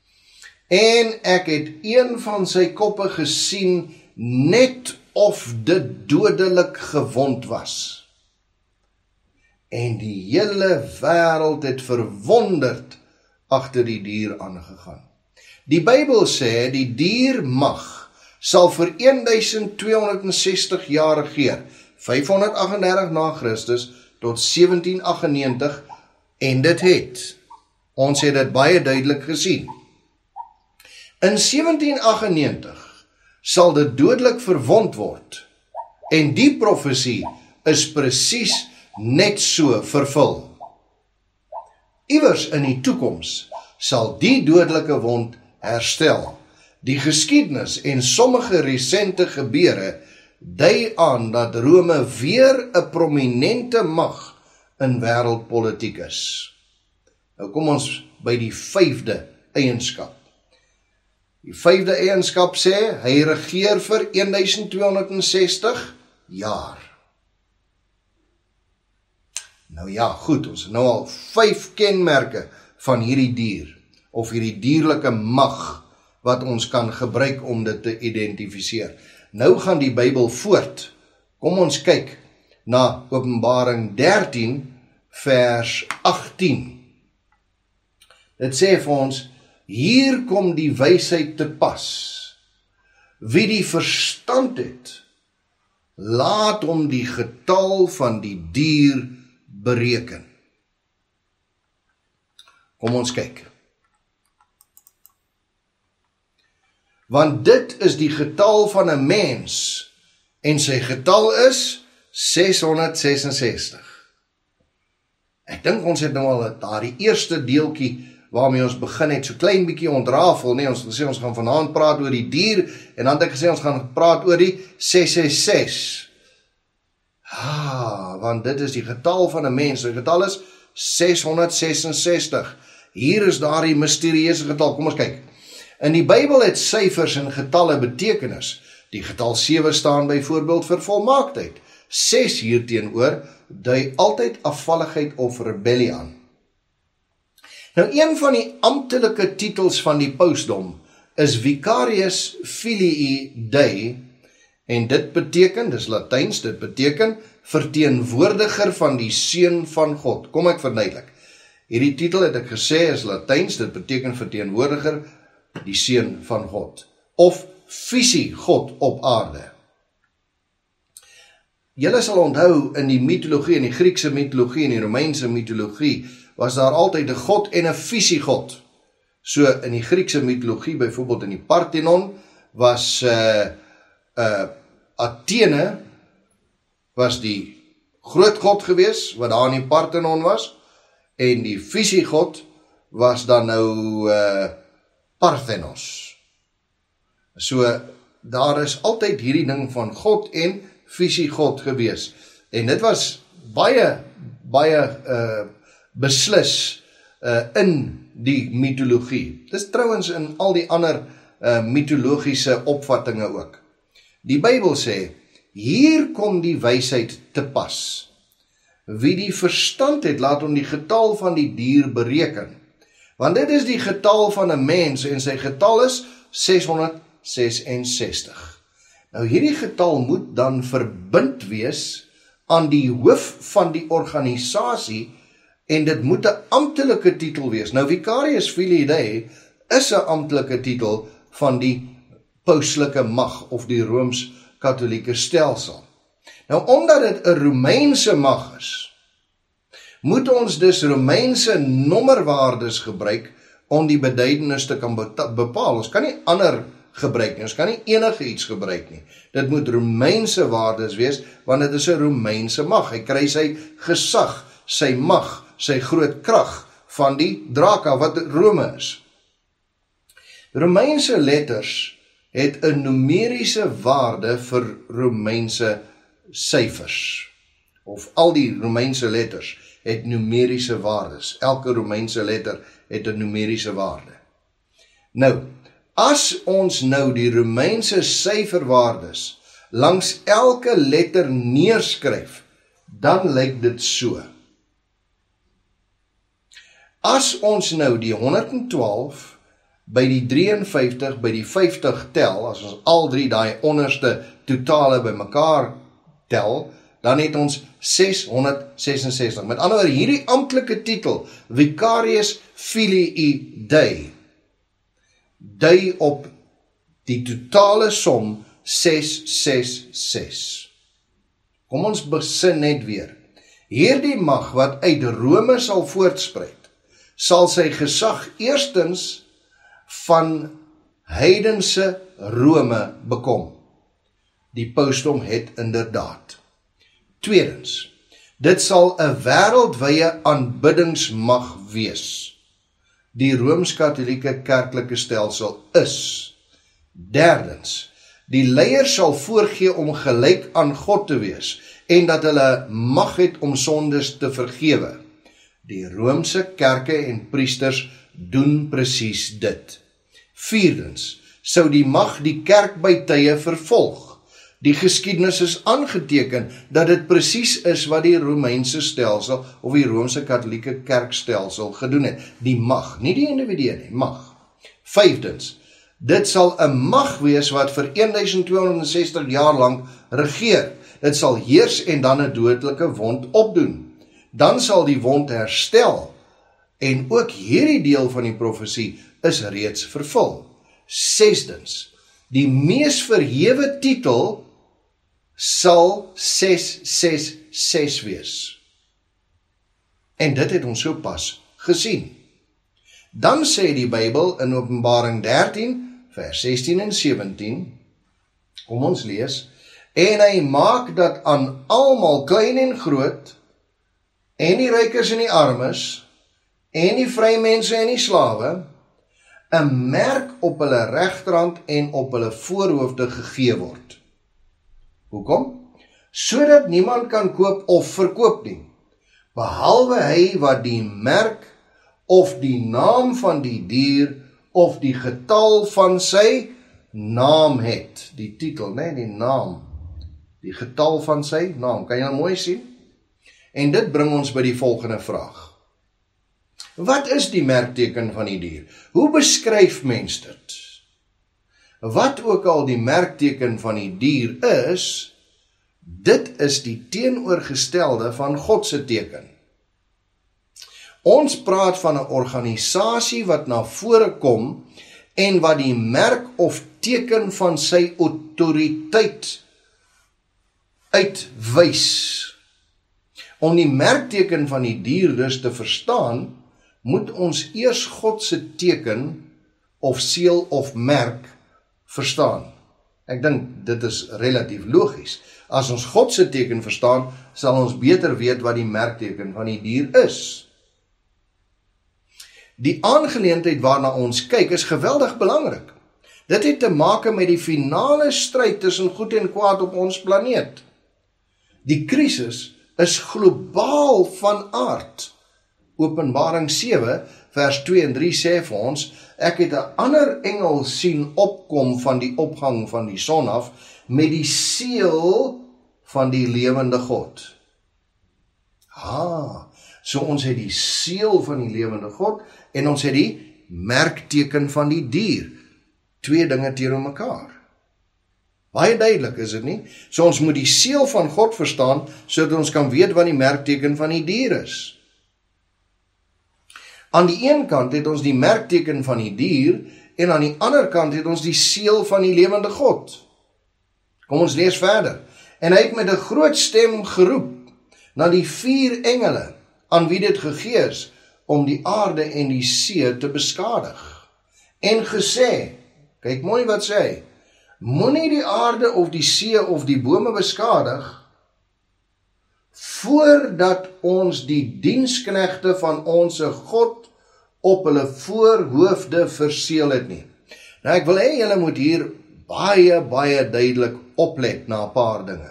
En ek het een van sy koppe gesien, net of dit dodelik gewond was. En die hele wêreld het verwonderd agter die dier aangegaan. Die Bybel sê die dier mag sal vir 1260 jaar regeer, 538 na Christus tot 1798, en dit het. Ons het dit baie duidelik gesien. In 1798 sal dit dodelik verwond word, en die profesie is presies net so vervul. Iewers in die toekoms sal die dodelike wond herstel, Die geskiedenis en sommige resente gebeure dui aan dat Rome weer 'n prominente mag in wêreldpolitiek is. Nou kom ons by die 5de eienskap. Die 5de eienskap sê, hy regeer vir 1260 jaar. Nou ja, goed, ons het nou al 5 kenmerke van hierdie dier, of hierdie dierlike mag, wat ons kan gebruik om dit te identifiseer. Nou gaan die Bybel voort. Kom ons kyk na Openbaring 13 vers 18. Dit sê vir ons, hier kom die wysheid te pas. Wie die verstand het, laat hom die getal van die dier bereken. Kom ons kyk. Want dit is die getal van 'n mens, en sy getal is 666. Ek dink ons het nou al daardie eerste deeltjie waarmee ons begin het, so klein bietjie ontrafel, nee, ons het gesê ons gaan vanaand praat oor die dier, en dan het ek gesê ons gaan praat oor die 666. Want dit is die getal van 'n mens, sy getal is 666. Hier is daardie misterieuse getal, kom ons kyk. In die Bybel het syfers en getalle betekenis. Die getal 7 staan byvoorbeeld vir volmaaktheid. 6 hierteenoor dui altyd afvalligheid of rebellie aan. Nou, een van die amptelike titels van die pausdom is Vicarius Filii Dei, en dit beteken, dis Latyns, dit beteken verteenwoordiger van die Seun van God. Kom ek verduidelik. Hierdie titel het ek gesê is Latyns, dit beteken verteenwoordiger die Seun van God, of visie God op aarde. Julle sal onthou in die mitologie, in die Griekse mitologie en die Romeinse mitologie, was daar altyd 'n God en 'n visie God. So in die Griekse mitologie, byvoorbeeld in die Parthenon, was Athene was die groot God gewees, wat daar in die Parthenon was, en die visie God was dan nou Parthenos. So, daar is altyd hierdie ding van God en visie God gewees. En dit was baie beslis in die mitologie. Dis trouwens in al die ander mitologiese opvattinge ook. Die Bybel sê, hier kom die wysheid te pas. Wie die verstand het, laat hom die getal van die dier bereken. Want dit is die getal van 'n mens, en sy getal is 666. Nou hierdie getal moet dan verbind wees aan die hoof van die organisasie, en dit moet 'n amptelike titel wees. Nou Vicarius Filii Dei is 'n amptelike titel van die pauslike mag, of die Rooms-Katholieke stelsel. Nou omdat dit 'n Romeinse mag is, moet ons dus Romeinse nommerwaardes gebruik om die beduidenis te kan bepaal. Ons kan nie ander gebruik nie, ons kan nie enige iets gebruik nie. Dit moet Romeinse waardes wees, want dit is 'n Romeinse mag. Hy kry sy gesag, sy mag, sy groot krag van die Draka, wat Rome is. Romeinse letters het 'n numeriese waarde vir Romeinse syfers, of al die Romeinse letters het numeriese waardes. Elke Romeinse letter het 'n numeriese waarde. Nou, as ons nou die Romeinse syferwaardes langs elke letter neerskryf, dan lyk dit so. As ons nou die 112 by die 53 by die 50 tel, as ons al drie daai onderste totale by mekaar tel, dan het ons 666. Met ander woorde, hierdie amptelike titel, Vicarius Filii Dei, dui op die totale som 666. Kom ons besin net weer. Hierdie mag wat uit Rome sal voortspruit, sal sy gesag eerstens van heidense Rome bekom. Die pausdom het inderdaad. Tweedens, dit sal 'n wêreldwye aanbiddingsmag wees. Die Rooms-Katholieke kerklike stelsel is Derdens, die leier sal voorgee om gelyk aan God te wees en dat hulle mag het om sondes te vergewe. Die Romeinse kerke en priesters doen presies dit. Vierdens, sou die mag die kerk by tye vervolg. Die geskiedenis is aangeteken dat dit presies is wat die Romeinse stelsel of die Romeinse katholieke kerkstelsel gedoen het. Die mag, nie die individue nie, mag. Vyfdens, dit sal 'n mag wees wat vir 1260 jaar lank regeer. Dit sal heers en dan 'n dodelike wond opdoen. Dan sal die wond herstel. En ook hierdie deel van die profesie is reeds vervul. Sesdens, die mees verhewe titel sal 666 wees. En dit het ons sopas gesien. Dan sê die Bybel in Openbaring 13, vers 16 en 17, kom ons lees, en hy maak dat aan almal, klein en groot, en die rykes en die armes, en die vrymense en die slawe, 'n merk op hulle regterhand en op hulle voorhoofde gegee word. Hoekom? Sodat niemand kan koop of verkoop nie, behalwe hy wat die merk of die naam van die dier of die getal van sy naam het. Die titel, die naam. Die getal van sy naam. Kan jy mooi sien? En dit bring ons by die volgende vraag. Wat is die merkteken van die dier? Hoe beskryf mens dit? Wat ook al die merkteken van die dier is, dit is die teenoorgestelde van God se teken. Ons praat van 'n organisasie wat na vore kom en wat die merk of teken van sy autoriteit uitwys. Om die merkteken van die dier dus te verstaan, moet ons eers God se teken of seël of merk verstaan. Ek dink dit is relatief logies. As ons God se teken verstaan, sal ons beter weet wat die merkteken van die dier is. Die aangeleentheid waarna ons kyk is geweldig belangrik. Dit het te maak met die finale stryd tussen goed en kwaad op ons planeet. Die krisis is globaal van aard. Openbaring 7 vers 2 en 3 sê vir ons, ek het 'n ander engel sien opkom van die opgang van die son af, met die seël van die lewende God. So ons het die seël van die lewende God, en ons het die merkteken van die dier. Twee dinge teenoor mekaar. Baie duidelik, is dit nie? So ons moet die seël van God verstaan, sodat ons kan weet wat die merkteken van die dier is. Aan die een kant het ons die merkteken van die dier, en aan die ander kant het ons die seël van die lewende God. Kom ons lees verder. En hy het met 'n groot stem geroep na die 4 engele, aan wie dit gegee is, om die aarde en die see te beskadig. En gesê, kyk mooi wat sê hy, moenie die aarde of die see of die bome beskadig, voordat ons die diensknegte van ons God op hulle voorhoofde verseël het nie. Nou ek wil hê julle moet hier baie duidelik oplet na 'n paar dinge.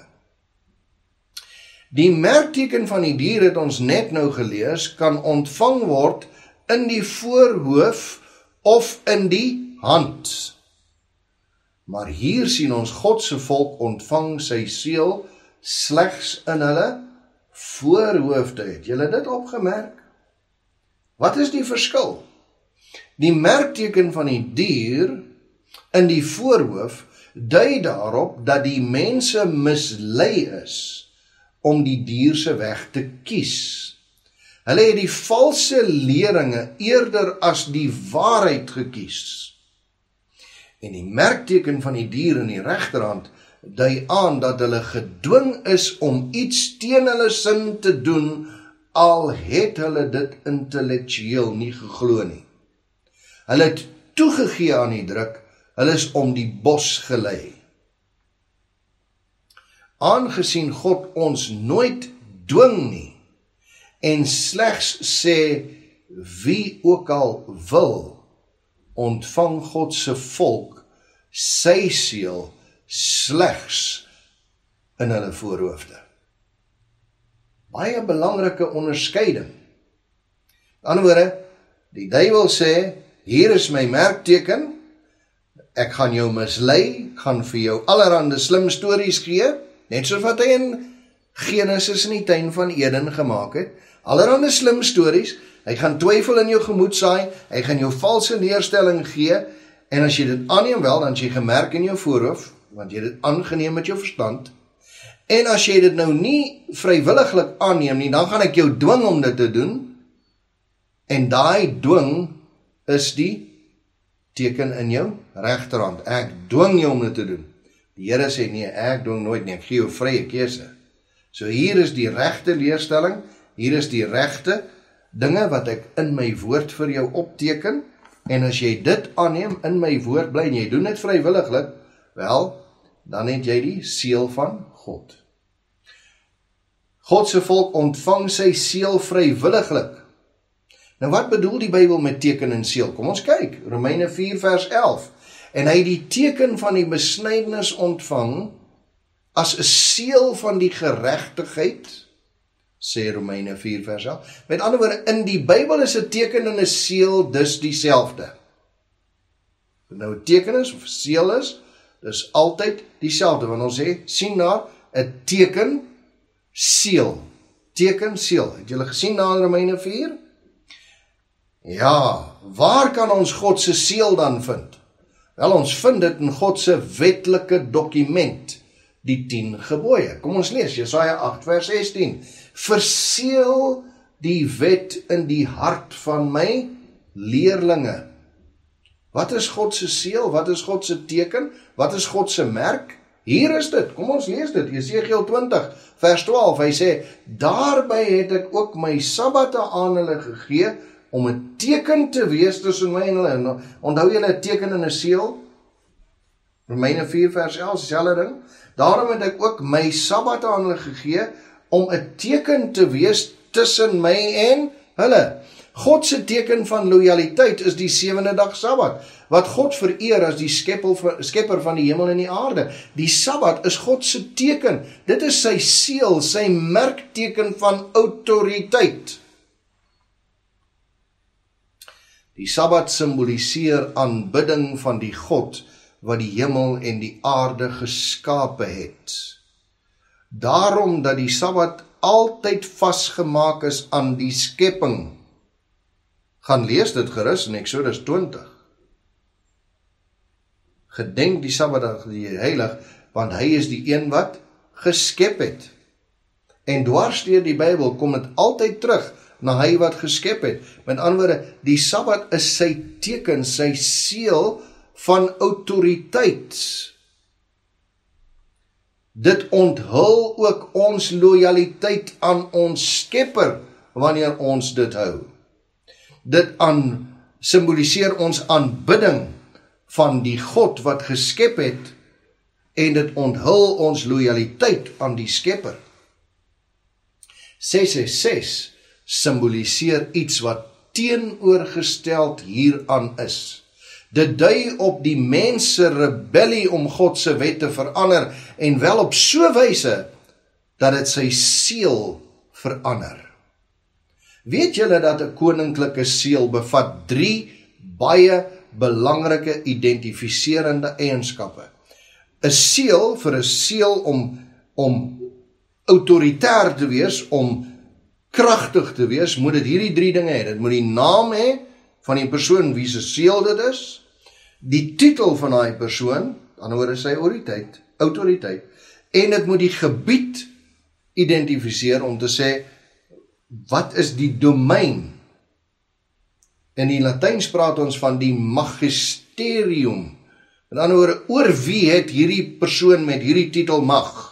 Die merkteken van die dier het ons net nou gelees, kan ontvang word in die voorhoof of in die hand. Maar hier sien ons God se volk ontvang sy seël slegs in hulle voorhoofde. Het julle dit opgemerk? Wat is die verskil? Die merkteken van die dier in die voorhoof dui daarop dat die mense mislei is om die dier se weg te kies. Hulle het die valse leringe eerder as die waarheid gekies. En die merkteken van die dier in die regterhand dui aan dat hulle gedwing is om iets teen hulle sin te doen, al het hulle dit intellektueel nie geglo nie. Hulle het toegegee aan die druk, hulle is om die bos gelei. Aangesien God ons nooit dwing nie, en slegs sê, wie ook al wil, ontvang God se volk sy seël slegs in hulle voorhoofde. Baie belangrike onderskeiding. Met ander woorde, die duiwel sê, hier is my merkteken, ek gaan jou mislei, ek gaan vir jou allerhande slim stories gee, net soos wat hy in Genesis in die tuin van Eden gemaak het, allerhande slim stories, hy gaan twyfel in jou gemoed saai, hy gaan jou valse leerstelling gee, en as jy dit aanneem wel, dan is jy gemerk in jou voorhoof, want jy dit aangeneem met jou verstand, en as jy dit nou nie vrywilliglik aanneem nie, dan gaan ek jou dwing om dit te doen, en daai dwing is die teken in jou regterhand. Ek dwing jou om dit te doen. Die Here sê nee, ek dwing nooit nie, ek gee jou vrye keuse. So hier is die regte leerstelling, hier is die regte dinge wat ek in my woord vir jou opteken, en as jy dit aanneem, in my woord bly, en jy doen dit vrywilliglik, wel, dan het jy die seël van God. God se volk ontvang sy seël vrywilliglik. Nou wat bedoel die Bybel met teken en seël? Kom ons kyk, Romeine 4 vers 11. En hy het die teken van die besnydenis ontvang as 'n seël van die geregtigheid, sê Romeine 4 vers 11. Met ander woorde, in die Bybel is 'n teken en 'n seël dus dieselfde. Nou 'n teken is of 'n seël is, dis altyd dieselfde, want ons sien daar 'n teken, seël. Teken, seël. Het julle gesien daar in Romeine 4? Ja, waar kan ons God se seël dan vind? Wel, ons vind dit in God se wetlike dokument, die 10 gebooie. Kom ons lees, Jesaja 8 vers 16. Verseël die wet in die hart van my leerlinge. Wat is God se seël? Wat is God se teken? Wat is God se merk? Hier is dit, kom ons lees dit, Jesegiel 20 vers 12. Hy sê, daarby het ek ook my sabbate aan hulle gegee, om 'n teken te wees tussen my en hulle. Onthou julle 'n teken en 'n seël? Romeine 4 vers 11, dieselfde ding. Daarom het ek ook my sabbate aan hulle gegee, om 'n teken te wees tussen my en hulle. God se teken van lojaliteit is die 7de dag Sabbat, wat God vereer as die skepper van die hemel en die aarde. Die Sabbat is God se teken. Dit is sy seël, sy merkteken van autoriteit. Die Sabbat simboliseer aanbidding van die God wat die hemel en die aarde geskape het. Daarom dat die Sabbat altyd vasgemaak is aan die skepping. Gaan lees dit gerus in Exodus 20. Gedenk die Sabbatdag die heilig, want hy is die een wat geskep het. En dwars deur die Bybel kom dit altyd terug na hy wat geskep het. Met ander woorde, die Sabbat is sy teken, sy seël van autoriteit. Dit onthul ook ons lojaliteit aan ons skepper, wanneer ons dit hou. Dit symboliseer ons aanbidding van die God wat geskep het, en dit onthul ons lojaliteit aan die skepper. 666 symboliseer iets wat teenoorgesteld hieraan is. Dit dui op die mens se rebellie om God se wet te verander, en wel op so wyse dat dit sy seël verander. Weet julle dat 'n koninklike seël bevat 3 baie belangrike identifiserende eienskappe? 'n Seël, vir 'n seël om autoritair te wees, om kragtig te wees, moet dit hierdie 3 dinge hê. Dit moet die naam hê van die persoon wie se seël dit is, die titel van daai persoon, aan die ander woorde sy autoriteit, en dit moet die gebied identifiseer om te sê, wat is die domein? In die Latyns praat ons van die magisterium. Met ander woorde, oor wie het hierdie persoon met hierdie titel mag?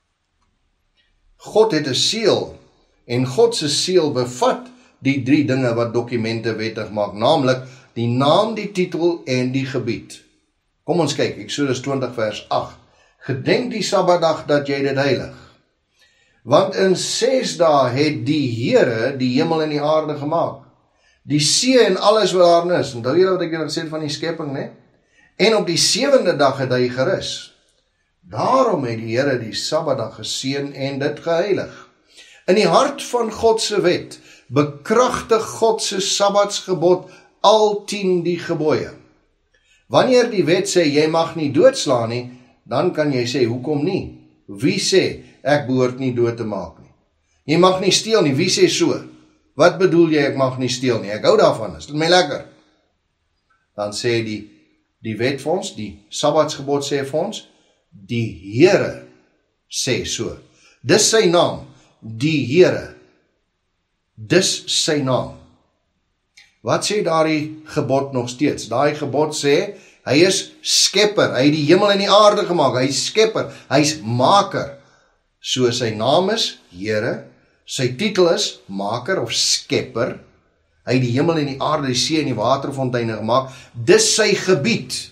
God het 'n seël, en God se seël bevat die 3 dinge wat dokumente wettig maak, naamlik die naam, die titel en die gebied. Kom ons kyk, Exodus 20 vers 8. Gedenk die Sabbatdag dat jy dit heilig. Want in 6 dae het die Here die hemel en die aarde gemaak. Die see en alles wat daarin is. Onthou julle wat ek julle gesê het van die skepping, né? En op die 7de dag het hy gerus. Daarom het die Here die Sabbatdag geseën en dit geheilig. In die hart van God se wet bekragtig God se Sabbatsgebod al 10 die gebooie. Wanneer die wet sê jy mag nie doodslaan nie, dan kan jy sê hoekom nie? Wie sê ek behoort nie dood te maak nie? Jy mag nie steel nie, wie sê so? Wat bedoel jy ek mag nie steel nie? Ek hou daarvan, is dit my lekker? Dan sê die wet vir ons, die Sabbatsgebod sê vir ons, die Here sê so. Dis sy naam, die Here. Dis sy naam. Wat sê daardie gebod nog steeds? Daai gebod sê, hy is skepper, hy het die hemel en die aarde gemaak, hy is skepper, hy is maker. So sy naam is Here, sy titel is maker of skepper, hy het die hemel en die aarde, die see en die waterfonteine gemaak, dis sy gebied.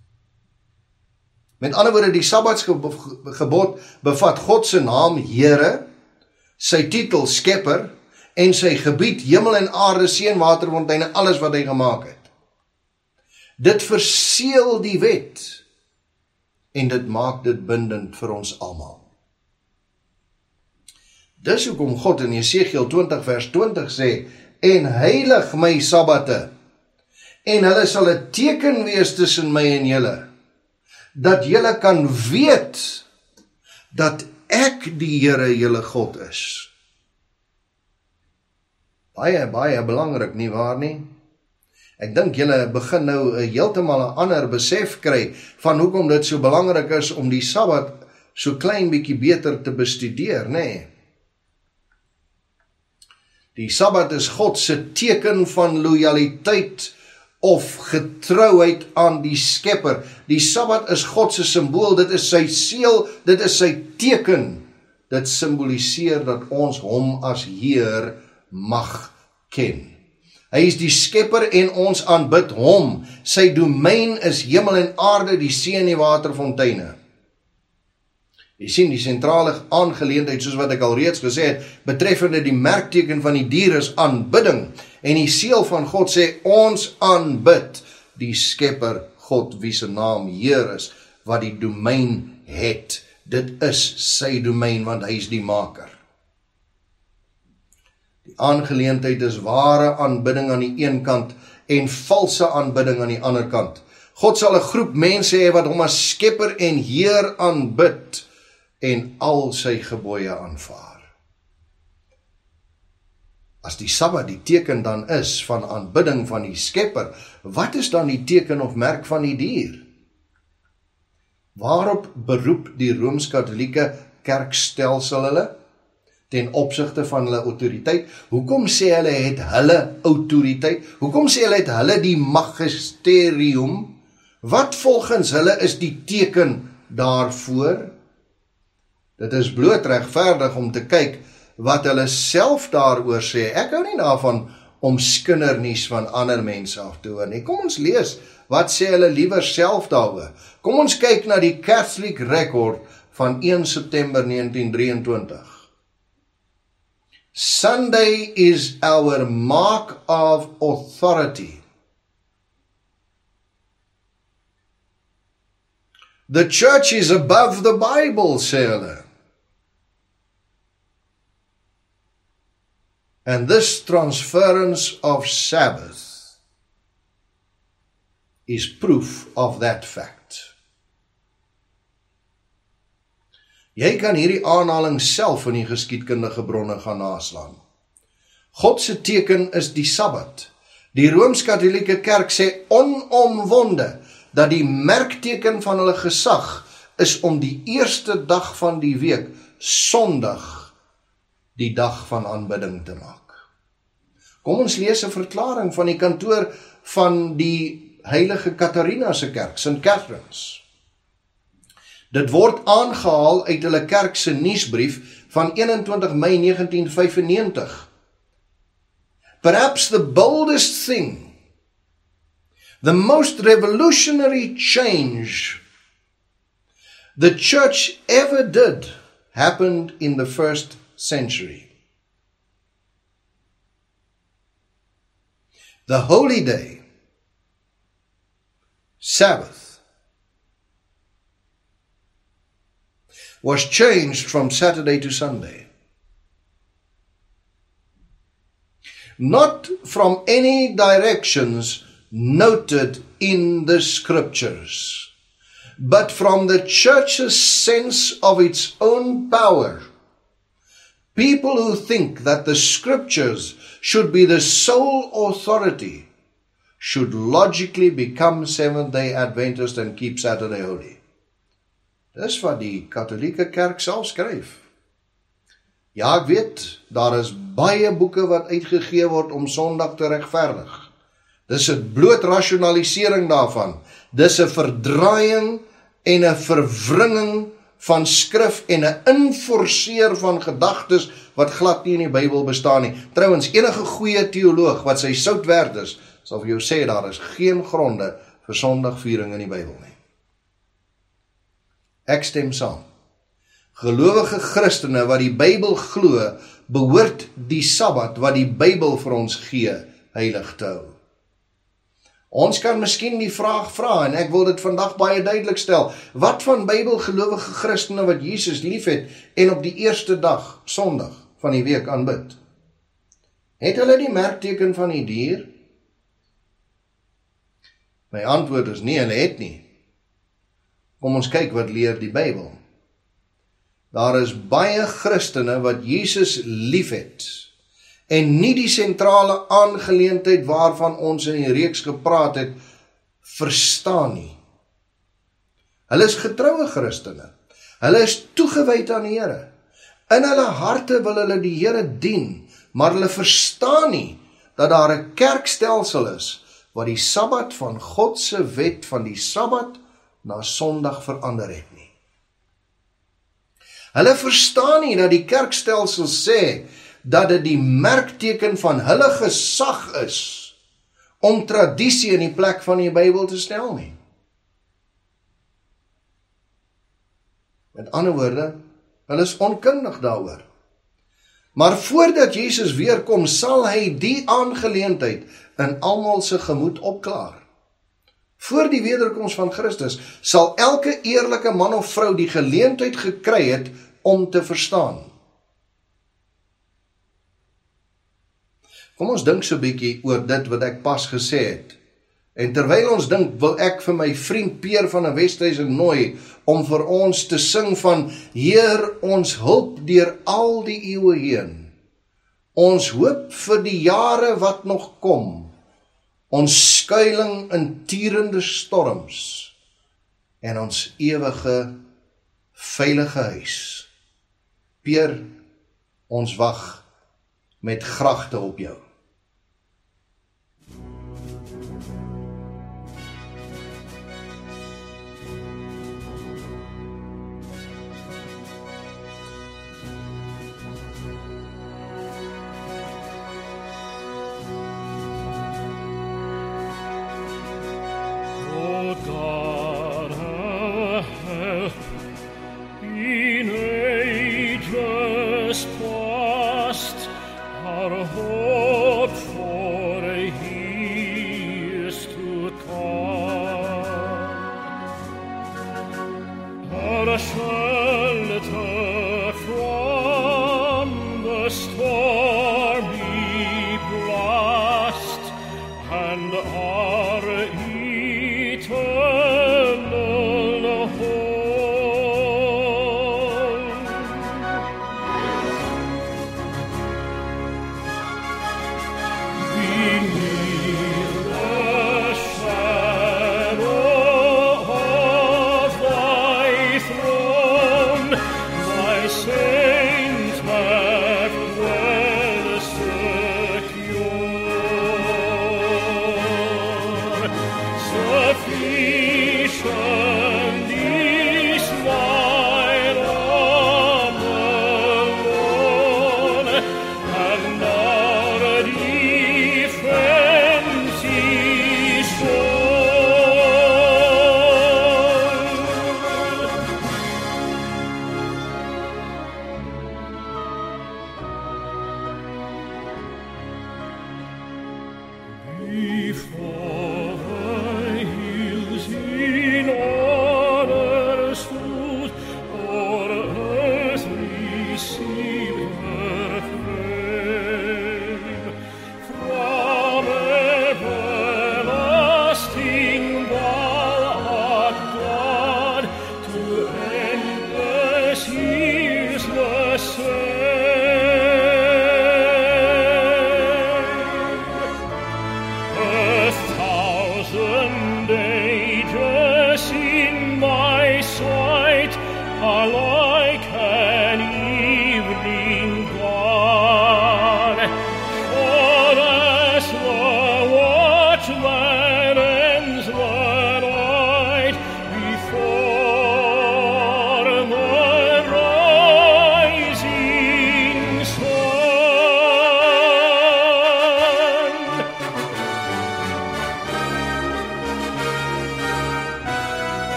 Met ander woorde, die Sabbatsgebod bevat God se naam Here, sy titel skepper, en sy gebied, hemel en aarde, see en waterfonteine, alles wat hy gemaak het. Dit verseël die wet, en dit maak dit bindend vir ons almal. Dis hoekom God in Jesegiel 20 vers 20 sê, en heilig my sabbate, en hulle sal 'n teken wees tussen my en julle, dat julle kan weet, dat ek die Here julle God is. Baie, baie belangrik, nie waar nie? Ek dink julle begin nou heeltemal 'n ander besef kry, van hoekom dit so belangrik is, om die Sabbat so klein bietjie beter te bestudeer, nê? Nee. Die Sabbat is God se teken van lojaliteit of getrouheid aan die Skepper. Die Sabbat is God se simbool, dit is sy seël, dit is sy teken. Dit simboliseer dat ons hom as Heer mag ken. Hy is die Skepper en ons aanbid hom. Sy domein is hemel en aarde, die see en die waterfonteine. Jy sien, die sentrale aangeleentheid, soos wat ek al reeds gesê het, betreffende die merkteken van die dier is aanbidding. En die seël van God sê, ons aanbid die Skepper God, wie se naam Heer is, wat die domein het. Dit is sy domein, want hy is die maker. Die aangeleentheid is ware aanbidding aan die een kant en valse aanbidding aan die ander kant. God sal 'n groep mense hê wat hom as Skepper en Heer aanbid en al sy gebooie aanvaar. As die Sabbat die teken dan is van aanbidding van die Skepper, wat is dan die teken of merk van die dier? Waarop beroep die Rooms-Katolieke kerkstelsel hulle ten opsigte van hulle autoriteit? Hoekom sê hulle het hulle autoriteit? Hoekom sê hulle het hulle die magisterium? Wat volgens hulle is die teken daarvoor? Dit is bloot regverdig om te kyk wat hulle self daaroor sê. Ek hou nie daarvan om skindernuus van ander mense af te hoor nie. Kom ons lees, wat sê hulle liewer self daaroor? Kom ons kyk na die Catholic Record van 1 September 1923. Sunday is our mark of authority. The church is above the Bible, sê hulle. And this transference of Sabbath is proof of that fact. Jy kan hierdie aanhaling self in die geskiedkundige bronne gaan naslaan. God se teken is die Sabbat. Die Rooms-Katolieke Kerk sê onomwonde dat die merkteken van hulle gesag is om die eerste dag van die week, Sondag, die dag van aanbidding te maak. Kom ons lees 'n verklaring van die kantoor van die heilige Katarina se kerk, St. Catherine's. Dit word aangehaal uit hulle kerk se nuusbrief van 21 Mei 1995. Perhaps the boldest thing, the most revolutionary change the church ever did happened in the first century. The holy day, Sabbath, was changed from Saturday to Sunday. Not from any directions noted in the scriptures, but from the church's sense of its own power. People who think that the scriptures should be the sole authority should logically become Seventh-day Adventist and keep Saturday holy. Dis wat die katholieke kerk self skryf. Ja, ek weet, daar is baie boeke wat uitgegee word om Sondag te regverdig. Dis 'n bloot rasionalisering daarvan. Dis 'n verdraaiing en 'n verwringing van skrif en 'n inforceer van gedagtes wat glad nie in die Bybel bestaan nie. Trouwens, enige goeie teoloog wat sy sout werd is, sal vir jou sê daar is geen gronde vir Sondagviering in die Bybel nie. Ek stem saam. Gelowige Christene wat die Bybel glo, behoort die Sabbat wat die Bybel vir ons gee, heilig te hou. Ons kan miskien die vraag vra, en ek wil dit vandag baie duidelik stel, wat van Bybelgelowige Christene wat Jesus liefhet en op die eerste dag, Sondag, van die week aanbid? Het hulle die merkteken van die dier? My antwoord is nee, hulle het nie. Kom ons kyk wat leer die Bybel. Daar is baie Christene wat Jesus liefhet, en nie die sentrale aangeleentheid waarvan ons in die reeks gepraat het, verstaan nie. Hulle is getroue Christene. Hulle is toegewyd aan die Here. In hulle harte wil hulle die Here dien, maar hulle verstaan nie dat daar 'n kerkstelsel is wat die Sabbat van God se wet van die Sabbat na Sondag verander het nie. Hulle verstaan nie dat die kerkstelsel sê dat dit die merkteken van hulle gesag is om tradisie in die plek van die Bybel te stel nie. Met ander woorde, hulle is onkundig daaroor. Maar voordat Jesus weer kom, sal hy die aangeleentheid in almal se gemoed opklaar. Voor die wederkoms van Christus sal elke eerlike man of vrou die geleentheid gekry het om te verstaan. Kom ons dink so 'n bietjie oor dit wat ek pas gesê het. En terwyl ons dink, wil ek vir my vriend Peer van 'n Westhuizen nooi om vir ons te sing van Heer, ons hulp deur al die eeue heen. Ons hoop vir die jare wat nog kom. Ons skuiling in tierende storms en ons ewige veilige huis. Peer, ons wag met gragte op jou. Before I use in all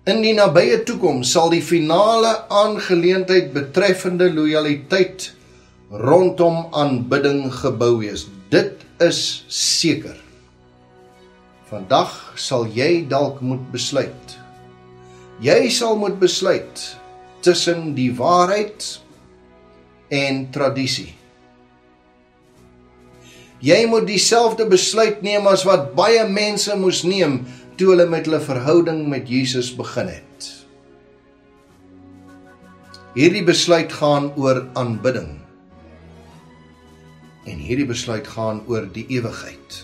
In die nabye toekoms sal die finale aangeleentheid betreffende lojaliteit rondom aanbidding gebou wees. Dit is seker. Vandag sal jy dalk moet besluit. Jy sal moet besluit tussen die waarheid en tradisie. Jy moet dieselfde besluit neem as wat baie mense moes neem toe hulle met hulle verhouding met Jesus begin het. Hierdie besluit gaan oor aanbidding. En hierdie besluit gaan oor die ewigheid.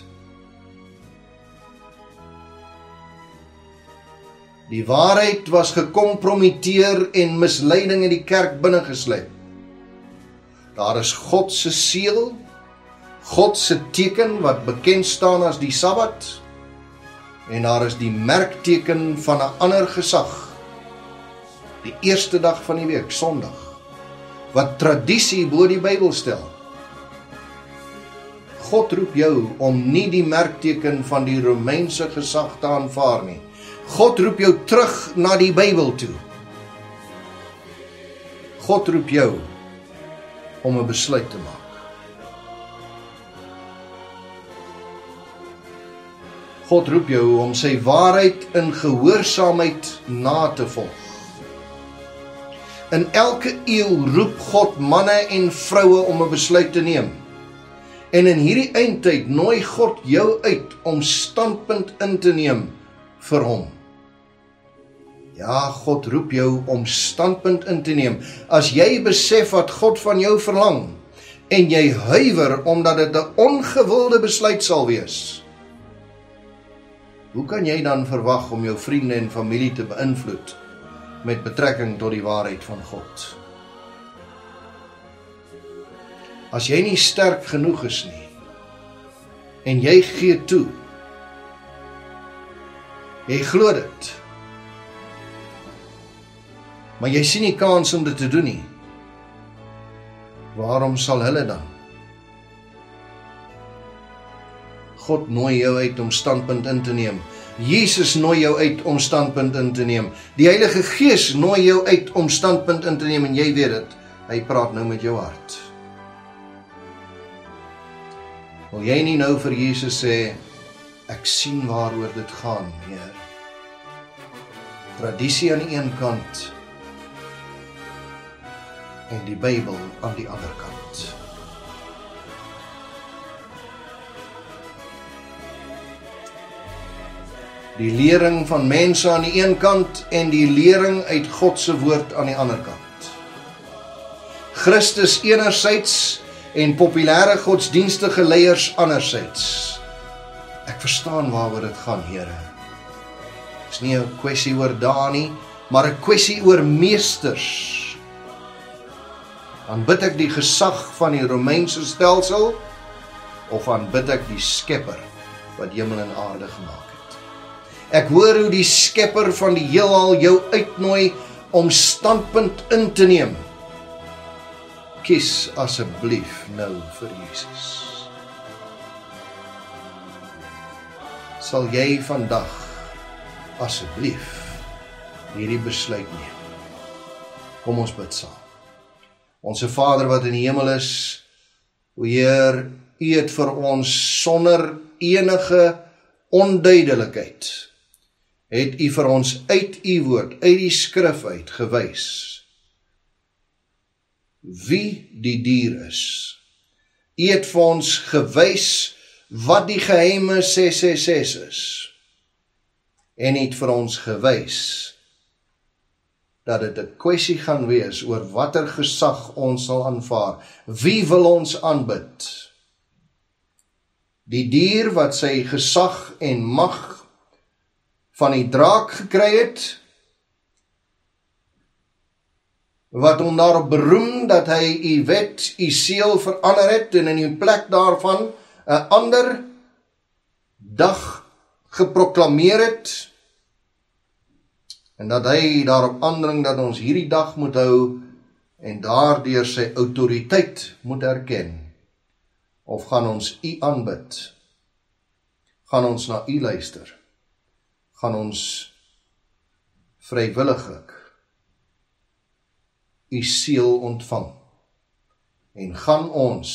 Die waarheid was gekompromiteer en misleiding in die kerk binnengesleep. Daar is God se seël, God se teken wat bekend staan as die Sabbat, en daar is die merkteken van 'n ander gesag, die eerste dag van die week, Sondag, wat tradisie bo die Bybel stel. God roep jou om nie die merkteken van die Romeinse gesag te aanvaar nie. God roep jou terug na die Bybel toe. God roep jou om 'n besluit te maak. God roep jou om sy waarheid in gehoorsaamheid na te volg. In elke eeu roep God manne en vroue om 'n besluit te neem. En in hierdie eindtyd nooi God jou uit om standpunt in te neem vir hom. Ja, God roep jou om standpunt in te neem. As jy besef wat God van jou verlang, en jy huiwer omdat dit 'n ongewilde besluit sal wees, hoe kan jy dan verwag om jou vriende en familie te beïnvloed met betrekking tot die waarheid van God? As jy nie sterk genoeg is nie, en jy gee toe, jy glo dit, maar jy sien nie kans om dit te doen nie, waarom sal hulle dan? God nooi jou uit om standpunt in te neem. Jesus nooi jou uit om standpunt in te neem. Die Heilige Gees nooi jou uit om standpunt in te neem, en jy weet dit, hy praat nou met jou hart. Wil jy nie nou vir Jesus sê, ek sien waaroor dit gaan, Heer. Tradisie aan die een kant, en die Bybel aan die ander kant. Die lering van mense aan die een kant, en die lering uit God se woord aan die ander kant. Christus enerzijds, en populêre godsdienstige leiers anderzijds. Ek verstaan waaroor dit gaan, Here. Dit is nie 'n kwessie oor dae nie, maar 'n kwessie oor meesters. Aanbid ek die gesag van die Romeinse stelsel, of aanbid ek die Skepper wat hemel en aarde gemaak het? Ek hoor hoe die Skepper van die heelal jou uitnooi om standpunt in te neem. Kies asseblief nou vir Jesus. Sal jy vandag asseblief hierdie besluit neem? Kom ons bid saam. Onse Vader wat in die hemel is, o Heer, U het vir ons sonder enige onduidelikheid, het U vir ons uit U woord, uit die skrif uit gewys wie die dier is. U het vir ons gewys wat die geheime 666 is. En het vir ons gewys dat dit 'n kwessie gaan wees oor watter gesag ons sal aanvaar. Wie wil ons aanbid? Die dier wat sy gesag en mag van die draak gekry het, wat hom daarop beroem dat hy U wet, U seël verander het en in die plek daarvan 'n ander dag geproklameer het, en dat hy daarop aandring dat ons hierdie dag moet hou en daardeur sy autoriteit moet erken. Of gaan ons U aanbid? Gaan ons na U luister? Gaan ons vrywilliglik u siel ontvang en gaan ons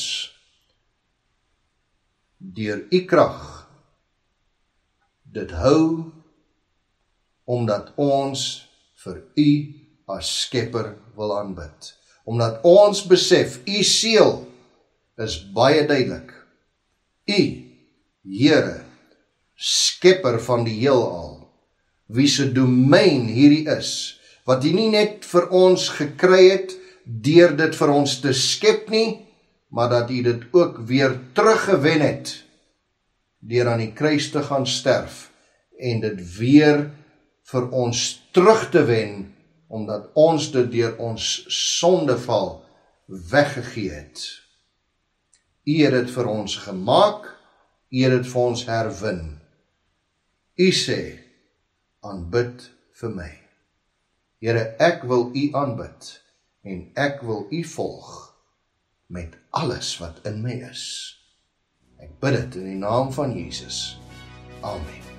deur u krag dit hou omdat ons vir u as Skepper wil aanbid. Omdat ons besef, u seël is baie duidelik. U, Here, Skepper van die heelal, wie se domein hierdie is, wat u nie net vir ons gekry het, deur dit vir ons te skep nie, maar dat u dit ook weer teruggewen het, deur aan die kruis te gaan sterf, en dit weer vir ons terug te wen, omdat ons dit deur ons sondeval weggegee het. U het dit vir ons gemaak, u het dit vir ons herwin. U sê, aanbid vir my. Here, ek wil u aanbid, en ek wil u volg, met alles wat in my is. Ek bid dit in die naam van Jesus. Amen.